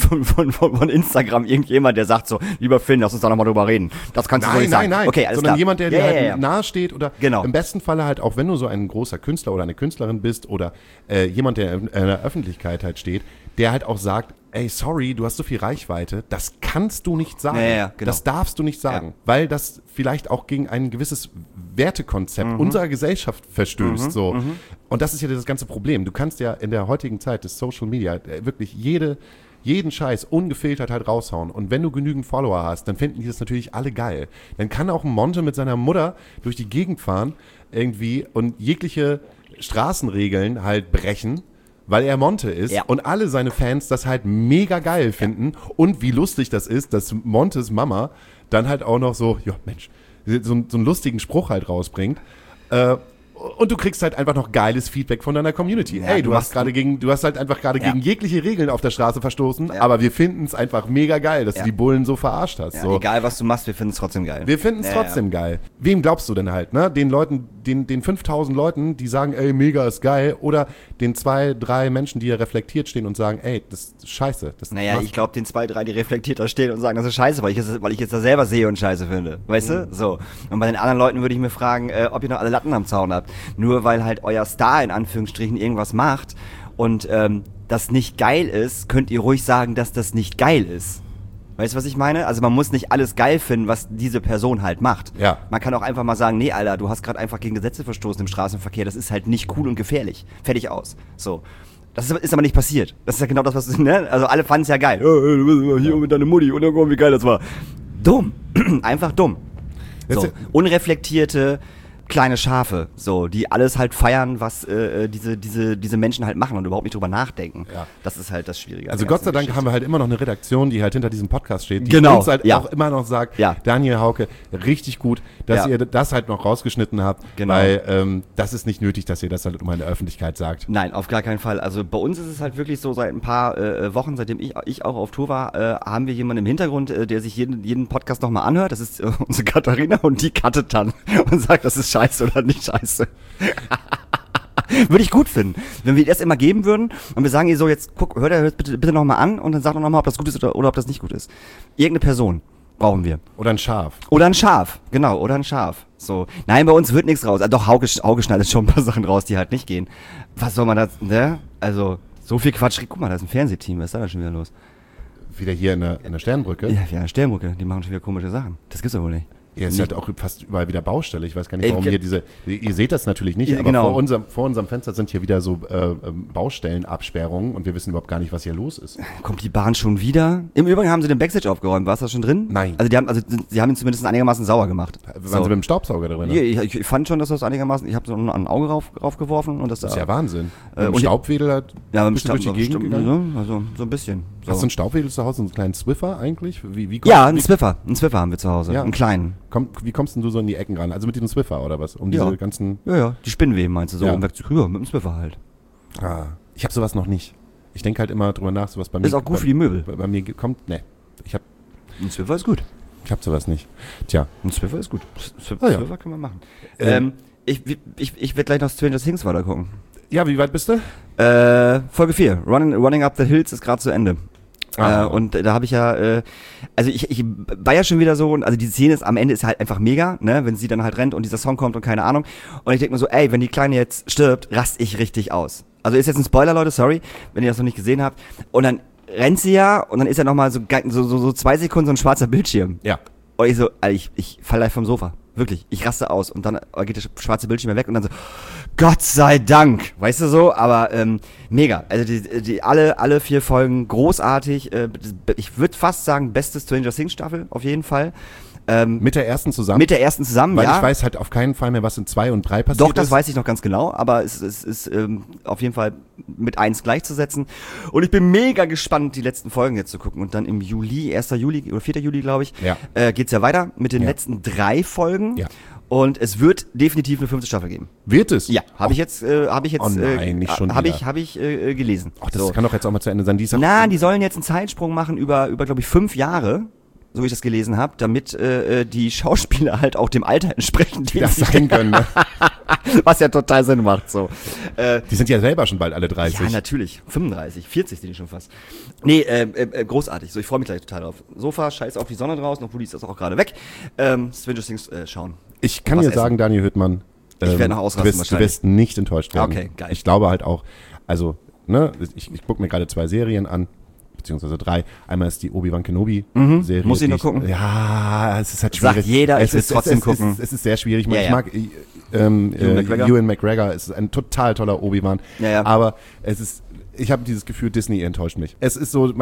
von Instagram irgendjemand, der sagt so, lieber Finn, lass uns da nochmal drüber reden. Das kannst du so nicht sagen. Nein. Okay, alles sondern klar. Jemand, der dir halt nahe steht oder im besten Falle halt, auch wenn du so ein großer Künstler oder eine Künstlerin bist oder jemand, der in der Öffentlichkeit halt steht, der halt auch sagt, ey, sorry, du hast so viel Reichweite, das kannst du nicht sagen. Genau. Das darfst du nicht sagen, weil das vielleicht auch gegen ein gewisses Wertekonzept unserer Gesellschaft verstößt. Und das ist ja das ganze Problem. Du kannst ja in der heutigen Zeit des Social Media wirklich jeden Scheiß ungefiltert halt raushauen. Und wenn du genügend Follower hast, dann finden die das natürlich alle geil. Dann kann auch ein Monte mit seiner Mutter durch die Gegend fahren irgendwie und jegliche Straßenregeln halt brechen, weil er Monte ist und alle seine Fans das halt mega geil finden und wie lustig das ist, dass Montes Mama dann halt auch noch so, ja Mensch, so einen lustigen Spruch halt rausbringt und du kriegst halt einfach noch geiles Feedback von deiner Community. Ja, Ey, du hast halt einfach gerade gegen jegliche Regeln auf der Straße verstoßen, aber wir finden es einfach mega geil, dass du die Bullen so verarscht hast. Ja, so. Egal, was du machst, wir finden es trotzdem geil. Wir finden es trotzdem geil. Wem glaubst du denn halt, ne? Den Leuten, den 5000 Leuten, die sagen, ey, mega ist geil, oder den 2, 3 Menschen, die ja reflektiert stehen und sagen, ey, das ist scheiße. Ich glaube, den 2, 3, die reflektiert da stehen und sagen, das ist scheiße, weil ich jetzt da selber sehe und scheiße finde. Weißt du? So. Und bei den anderen Leuten würde ich mir fragen, ob ihr noch alle Latten am Zaun habt. Nur weil halt euer Star in Anführungsstrichen irgendwas macht und das nicht geil ist, könnt ihr ruhig sagen, dass das nicht geil ist. Weißt du, was ich meine? Also man muss nicht alles geil finden, was diese Person halt macht. Ja. Man kann auch einfach mal sagen, nee, Alter, du hast gerade einfach gegen Gesetze verstoßen im Straßenverkehr, das ist halt nicht cool und gefährlich. Fertig aus. So. Das ist aber nicht passiert. Das ist ja genau das, was, ne? Also alle fanden es ja geil. Hier mit deiner Mutti und dann guck, wie geil das war. Dumm. Einfach dumm. So. Unreflektierte kleine Schafe, so, die alles halt feiern, was diese Menschen halt machen und überhaupt nicht drüber nachdenken. Ja. Das ist halt das Schwierige. Also Gott sei Dank haben wir halt immer noch eine Redaktion, die halt hinter diesem Podcast steht, die uns halt auch immer noch sagt, Daniel Hauke, richtig gut, dass ihr das halt noch rausgeschnitten habt, weil das ist nicht nötig, dass ihr das halt immer in der Öffentlichkeit sagt. Nein, auf gar keinen Fall. Also bei uns ist es halt wirklich so, seit ein paar Wochen, seitdem ich auch auf Tour war, haben wir jemanden im Hintergrund, der sich jeden Podcast nochmal anhört. Das ist unsere Katharina und die cuttet dann und sagt, das ist scheiße oder nicht scheiße. Würde ich gut finden. Wenn wir das immer geben würden und wir sagen ihr so, jetzt guck, hört er bitte nochmal an und dann sag doch nochmal, ob das gut ist oder ob das nicht gut ist. Irgendeine Person brauchen wir. Oder ein Schaf. Oder ein Schaf, genau, oder ein Schaf. So. Nein, bei uns wird nichts raus. Doch, Hauke schneidet schon ein paar Sachen raus, die halt nicht gehen. Was soll man da, ne? Also, so viel Quatsch. Guck mal, da ist ein Fernsehteam, was ist da schon wieder los? Wieder hier in der Sternbrücke? Ja, eine Sternbrücke, die machen schon wieder komische Sachen. Das gibt's doch wohl nicht. Ja, es ist halt auch fast überall wieder Baustelle. Ich weiß gar nicht, warum hier ihr seht das natürlich nicht, aber genau. vor unserem Fenster sind hier wieder so Baustellenabsperrungen und wir wissen überhaupt gar nicht, was hier los ist. Kommt die Bahn schon wieder? Im Übrigen haben sie den Backstage aufgeräumt. War es da schon drin? Nein. Also sie haben ihn zumindest einigermaßen sauer gemacht. Waren sie mit dem Staubsauger drin? Ja, ich fand schon, dass das einigermaßen, ich habe so ein Auge raufgeworfen und das ist ja Wahnsinn. Und Staubwedel hat bist du durch die Gegend gegangen? Also so ein bisschen. So. Hast du einen Staubwedel zu Hause, einen kleinen Swiffer eigentlich? Einen Swiffer haben wir zu Hause, einen kleinen. Wie kommst denn du so in die Ecken ran? Also mit diesem Swiffer oder was? Diese ganzen... Ja, die Spinnweben meinst du so, ja. Um wegzukriegen, mit dem Swiffer halt. Ah, ich habe sowas noch nicht. Ich denke halt immer drüber nach, sowas bei mir... Ist auch gut für die Möbel. Bei mir kommt... Ne, ein Swiffer ist gut. Ich habe sowas nicht. Tja. Ein Swiffer ist gut. Swiffer können wir machen. Ich werde gleich noch Stranger Things weiter gucken. Ja, wie weit bist du? Folge 4. Running Up the Hills ist gerade zu Ende. Und da habe ich ja, also ich war ja schon wieder so, also die Szene ist am Ende ist halt einfach mega, ne, wenn sie dann halt rennt und dieser Song kommt und keine Ahnung. Und ich denke mir so, ey, wenn die Kleine jetzt stirbt, rast ich richtig aus. Also ist jetzt ein Spoiler, Leute, sorry, wenn ihr das noch nicht gesehen habt. Und dann rennt sie ja und dann ist ja nochmal so 2 Sekunden so ein schwarzer Bildschirm. Ja. Und ich so, Alter, ich fall live vom Sofa. Wirklich, ich raste aus und dann geht der schwarze Bildschirm weg und dann so, Gott sei Dank, weißt du so, aber mega. Also die alle 4 Folgen großartig. Ich würde fast sagen, beste Stranger Things Staffel auf jeden Fall. Mit der ersten zusammen? Mit der ersten zusammen, weil ja. Ich weiß halt auf keinen Fall mehr, was in 2 und 3 passiert ist. Doch, das weiß ich noch ganz genau, aber es ist auf jeden Fall mit 1 gleichzusetzen. Und ich bin mega gespannt, die letzten Folgen jetzt zu gucken. Und dann im Juli, 1. Juli oder 4. Juli, glaube ich, geht's ja weiter mit den letzten 3 Folgen. Ja. Und es wird definitiv eine 5. Staffel geben. Wird es? Ja, habe ich jetzt oh nein, nicht schon wieder. Hab ich gelesen. Ach, das kann doch jetzt auch mal zu Ende sein. Die sollen jetzt einen Zeitsprung machen über glaube ich 5 Jahre. So wie ich das gelesen habe, damit die Schauspieler halt auch dem Alter entsprechen, die das sein können. Ne? Was ja total Sinn macht. So. Die sind ja selber schon bald alle 30. Ja, natürlich. 35, 40 sind die schon fast. Nee, großartig. So, ich freue mich gleich total drauf. Sofa, scheiß auf die Sonne draußen, obwohl die ist auch gerade weg. Stranger Things schauen. Ich kann dir sagen, Daniel Hüttmann, ich werde noch ausrasten du wirst nicht enttäuscht werden. Okay, geil. Ich glaube halt auch, also, ne, ich gucke mir gerade 2 Serien an. Beziehungsweise 3. Einmal ist die Obi-Wan Kenobi-Serie. Muss ich noch gucken? Ja, es ist halt schwierig. Sagt jeder, ich will trotzdem gucken. Es ist sehr schwierig. Ich mag Ewan McGregor ist ein total toller Obi-Wan. Ja. Aber ich habe dieses Gefühl, Disney enttäuscht mich. Es ist so,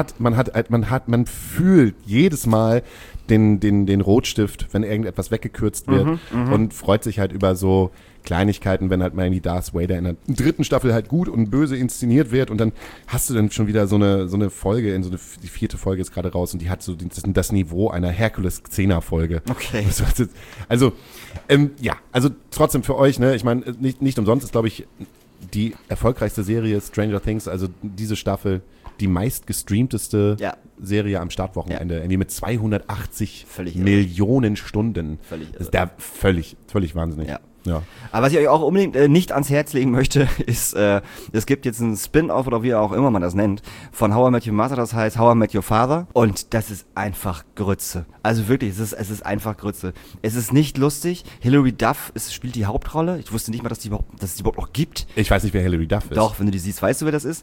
man fühlt jedes Mal den Rotstift, wenn irgendetwas weggekürzt wird und freut sich halt über so Kleinigkeiten, wenn halt mal irgendwie Darth Vader in der 3. Staffel halt gut und böse inszeniert wird und dann hast du dann schon wieder so eine Folge, die 4. Folge ist gerade raus und die hat so das Niveau einer Herkules-10er-Folge. Okay. Also, trotzdem für euch, ne, ich meine, nicht umsonst ist, glaube ich, die erfolgreichste Serie Stranger Things, also diese Staffel, die meistgestreamteste Serie am Startwochenende, irgendwie mit 280 Millionen Stunden. Völlig wahnsinnig. Ja. Aber was ich euch auch unbedingt nicht ans Herz legen möchte, ist, es gibt jetzt einen Spin-Off oder wie auch immer man das nennt, von How I Met Your Mother, das heißt How I Met Your Father. Und das ist einfach Grütze. Also wirklich, es ist einfach Grütze. Es ist nicht lustig. Hilary Duff spielt die Hauptrolle. Ich wusste nicht mal, dass es die überhaupt noch gibt. Ich weiß nicht, wer Hilary Duff ist. Doch, wenn du die siehst, weißt du, wer das ist.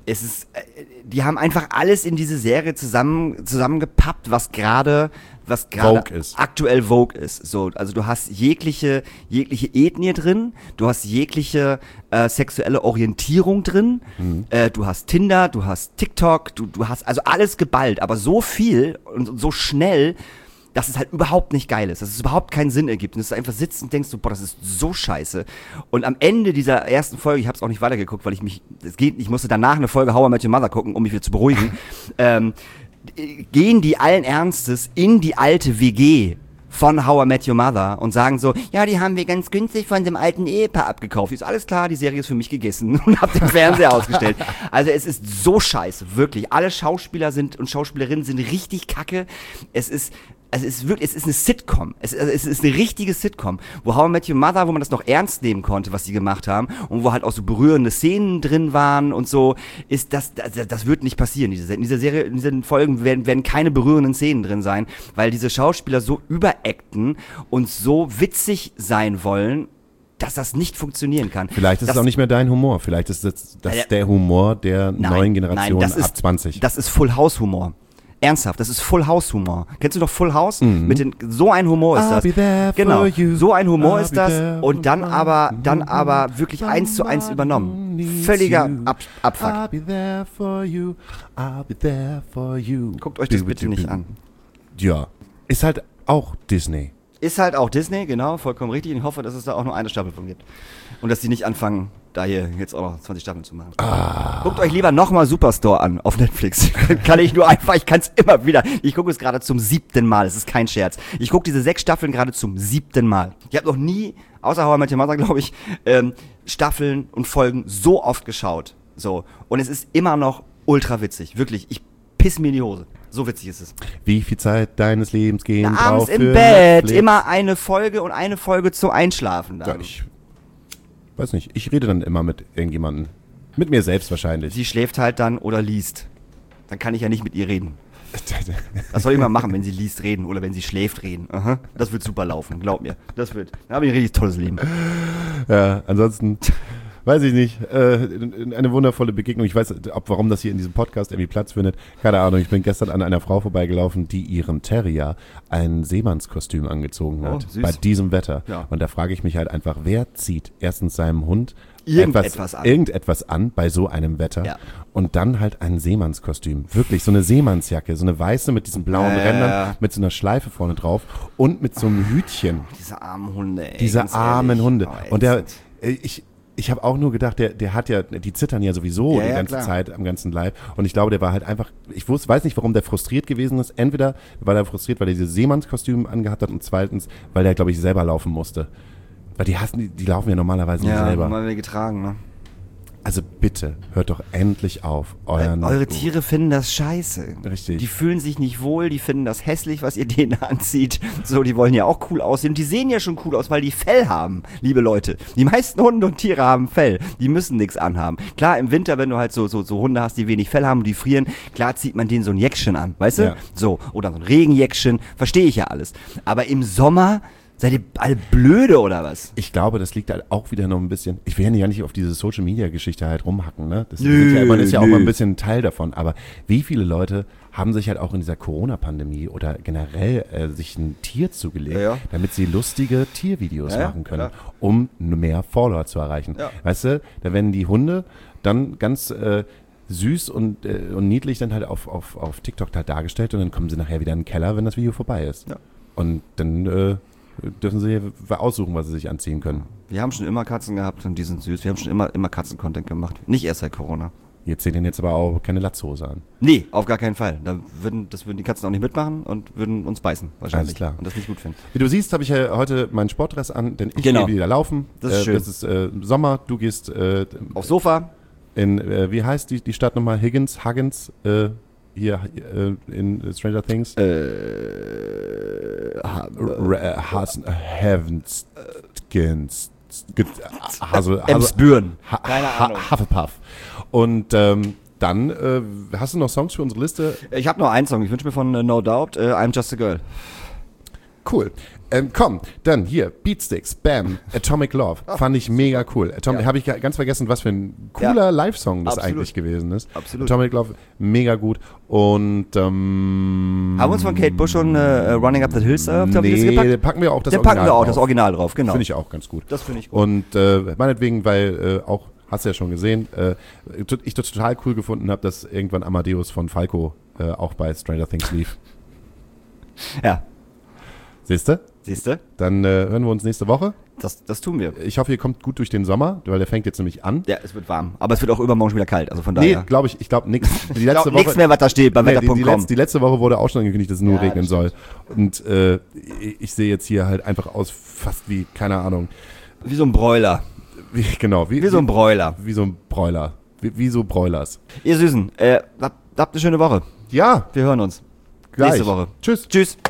Die haben einfach alles in diese Serie zusammengepappt, was gerade aktuell Vogue ist. So, also du hast jegliche Ethnie drin, du hast jegliche sexuelle Orientierung drin, du hast Tinder, du hast TikTok, du hast also alles geballt, aber so viel und so schnell, dass es halt überhaupt nicht geil ist, dass es überhaupt keinen Sinn ergibt und dass du einfach sitzt und denkst, so, boah, das ist so scheiße. Und am Ende dieser ersten Folge, ich habe es auch nicht weitergeguckt, weil ich musste danach eine Folge How I Met Your Mother gucken, um mich wieder zu beruhigen, gehen die allen Ernstes in die alte WG von How I Met Your Mother und sagen so, ja, die haben wir ganz günstig von dem alten Ehepaar abgekauft. Ist alles klar, die Serie ist für mich gegessen und hab den Fernseher ausgestellt. Also es ist so scheiße, wirklich. Alle Schauspieler und Schauspielerinnen sind richtig kacke. Es ist Also es ist wirklich, es ist eine Sitcom. Es ist eine richtige Sitcom. Wo How I Met Your Mother, wo man das noch ernst nehmen konnte, was sie gemacht haben, und wo halt auch so berührende Szenen drin waren und so, ist das wird nicht passieren. In dieser Serie, in diesen Folgen werden keine berührenden Szenen drin sein, weil diese Schauspieler so überacten und so witzig sein wollen, dass das nicht funktionieren kann. Vielleicht ist es auch nicht mehr dein Humor. Vielleicht ist das der Humor der neuen Generation ab 20. Das ist Full House Humor. Ernsthaft, das ist Full House Humor. Kennst du noch Full House? So ein Humor ist das. Genau, so ein Humor ist das. Und dann aber wirklich 1:1 übernommen. Völliger Abfuck. I'll be there for you. I'll be there for you. Guckt euch das bitte nicht an. Ja, ist halt auch Disney. Ist halt auch Disney, genau, vollkommen richtig. Und ich hoffe, dass es da auch nur eine Staffel von gibt. Und dass die nicht anfangen, da hier jetzt auch noch 20 Staffeln zu machen. Guckt euch lieber nochmal Superstore an auf Netflix. Ich kann es immer wieder. Ich gucke es gerade zum 7. Mal, es ist kein Scherz. Ich gucke diese 6 Staffeln gerade zum 7. Mal. Ich habe noch nie, außer How I Met Your Mother, glaube ich, Staffeln und Folgen so oft geschaut. So. Und es ist immer noch ultra witzig. Wirklich, ich piss mir in die Hose. So witzig ist es. Wie viel Zeit deines Lebens gehen drauf abends für im Bett, Netflix? immer eine Folge und eine Folge zum Einschlafen. Dann. Ja, ich weiß nicht, ich rede dann immer mit irgendjemandem. Mit mir selbst wahrscheinlich. Sie schläft halt dann oder liest. Dann kann ich ja nicht mit ihr reden. Was soll ich mal machen, wenn sie liest, reden oder wenn sie schläft, reden? Aha. Das wird super laufen, glaub mir. Da habe ich ein richtig tolles Leben. Ja, ansonsten weiß ich nicht. Eine wundervolle Begegnung. Ich weiß, warum das hier in diesem Podcast irgendwie Platz findet. Keine Ahnung. Ich bin gestern an einer Frau vorbeigelaufen, die ihrem Terrier ein Seemannskostüm angezogen hat. Süß. Bei diesem Wetter. Ja. Und da frage ich mich halt einfach, wer zieht erstens seinem Hund irgendetwas an bei so einem Wetter und dann halt ein Seemannskostüm. Wirklich, so eine Seemannsjacke, so eine weiße mit diesen blauen Rändern, mit so einer Schleife vorne drauf und mit so einem Hütchen. Diese armen Hunde, ey. Diese armen Hunde. Oh, und ich habe auch nur gedacht, der hat ja, die zittern ja sowieso die ganze Zeit am ganzen Leib. Und ich glaube, der war halt einfach, weiß nicht, warum der frustriert gewesen ist. Entweder war der frustriert, weil er dieses Seemannskostüm angehabt hat und zweitens, weil der, glaube ich, selber laufen musste. Weil die laufen ja normalerweise nicht selber. Ja, mal getragen, ne? Also bitte, hört doch endlich auf. Eure Tiere finden das scheiße. Richtig. Die fühlen sich nicht wohl, die finden das hässlich, was ihr denen anzieht. So, die wollen ja auch cool aussehen. Und die sehen ja schon cool aus, weil die Fell haben, liebe Leute. Die meisten Hunde und Tiere haben Fell. Die müssen nichts anhaben. Klar, im Winter, wenn du halt so Hunde hast, die wenig Fell haben und die frieren, klar zieht man denen so ein Jäckchen an, weißt du? Ja. So, oder so ein Regenjäckchen, verstehe ich ja alles. Aber im Sommer... Seid ihr alle blöde oder was? Ich glaube, das liegt halt auch wieder noch ein bisschen, ich will ja nicht auf diese Social-Media-Geschichte halt rumhacken, ne? Man ist ja auch mal ein bisschen Teil davon, aber wie viele Leute haben sich halt auch in dieser Corona-Pandemie oder generell sich ein Tier zugelegt, damit sie lustige Tiervideos machen können, um mehr Follower zu erreichen. Ja. Weißt du, da werden die Hunde dann ganz süß und niedlich dann halt auf TikTok halt dargestellt und dann kommen sie nachher wieder in den Keller, wenn das Video vorbei ist. Ja. Und dann dürfen sie aussuchen, was sie sich anziehen können. Wir haben schon immer Katzen gehabt und die sind süß. Wir haben schon immer Katzen-Content gemacht. Nicht erst seit Corona. Ihr zieht denen jetzt aber auch keine Latzhose an. Nee, auf gar keinen Fall. Das würden die Katzen auch nicht mitmachen und würden uns beißen, wahrscheinlich. Alles klar. Und das nicht gut finden. Wie du siehst, habe ich ja heute meinen Sportdress an, denn ich gehe wieder laufen. Das ist schön. Es ist Sommer, du gehst aufs Sofa. In, wie heißt die Stadt nochmal? Huggins, hier in Stranger Things. Emsbüren. Keine Ahnung. Hufflepuff. Und dann hast du noch Songs für unsere Liste? Ich habe nur einen Song. Ich wünsche mir von No Doubt I'm Just a Girl. Cool. Komm, dann hier, Beatsticks, Bam, Atomic Love, fand ich mega cool. Habe ich ganz vergessen, was für ein cooler Live-Song das eigentlich gewesen ist. Absolut. Atomic Love, mega gut. Und haben wir uns von Kate Bush schon Running Up the Hills auf die Liste gepackt? Packen wir auch das Original drauf. Das Original drauf, genau. Finde ich auch ganz gut. Das finde ich gut. Und meinetwegen, weil auch, hast du ja schon gesehen, ich total cool gefunden habe, dass irgendwann Amadeus von Falco auch bei Stranger Things lief. Ja. Siehst du? Dann hören wir uns nächste Woche. Das tun wir. Ich hoffe, ihr kommt gut durch den Sommer, weil der fängt jetzt nämlich an. Ja, es wird warm. Aber es wird auch übermorgen schon wieder kalt. Also von daher. Nee, glaube ich. Ich glaube nichts. Nichts mehr, was da steht beim Wetter.com. Die letzte Woche wurde auch schon angekündigt, dass es nur regnen soll. Und ich sehe jetzt hier halt einfach aus fast wie, keine Ahnung. Wie so ein Bräuler. Wie so ein Bräuler. Wie so ein Bräuler. Wie so Bräulers. Ihr Süßen, habt eine schöne Woche. Ja. Wir hören uns. Gleich. Nächste Woche. Tschüss. Tschüss.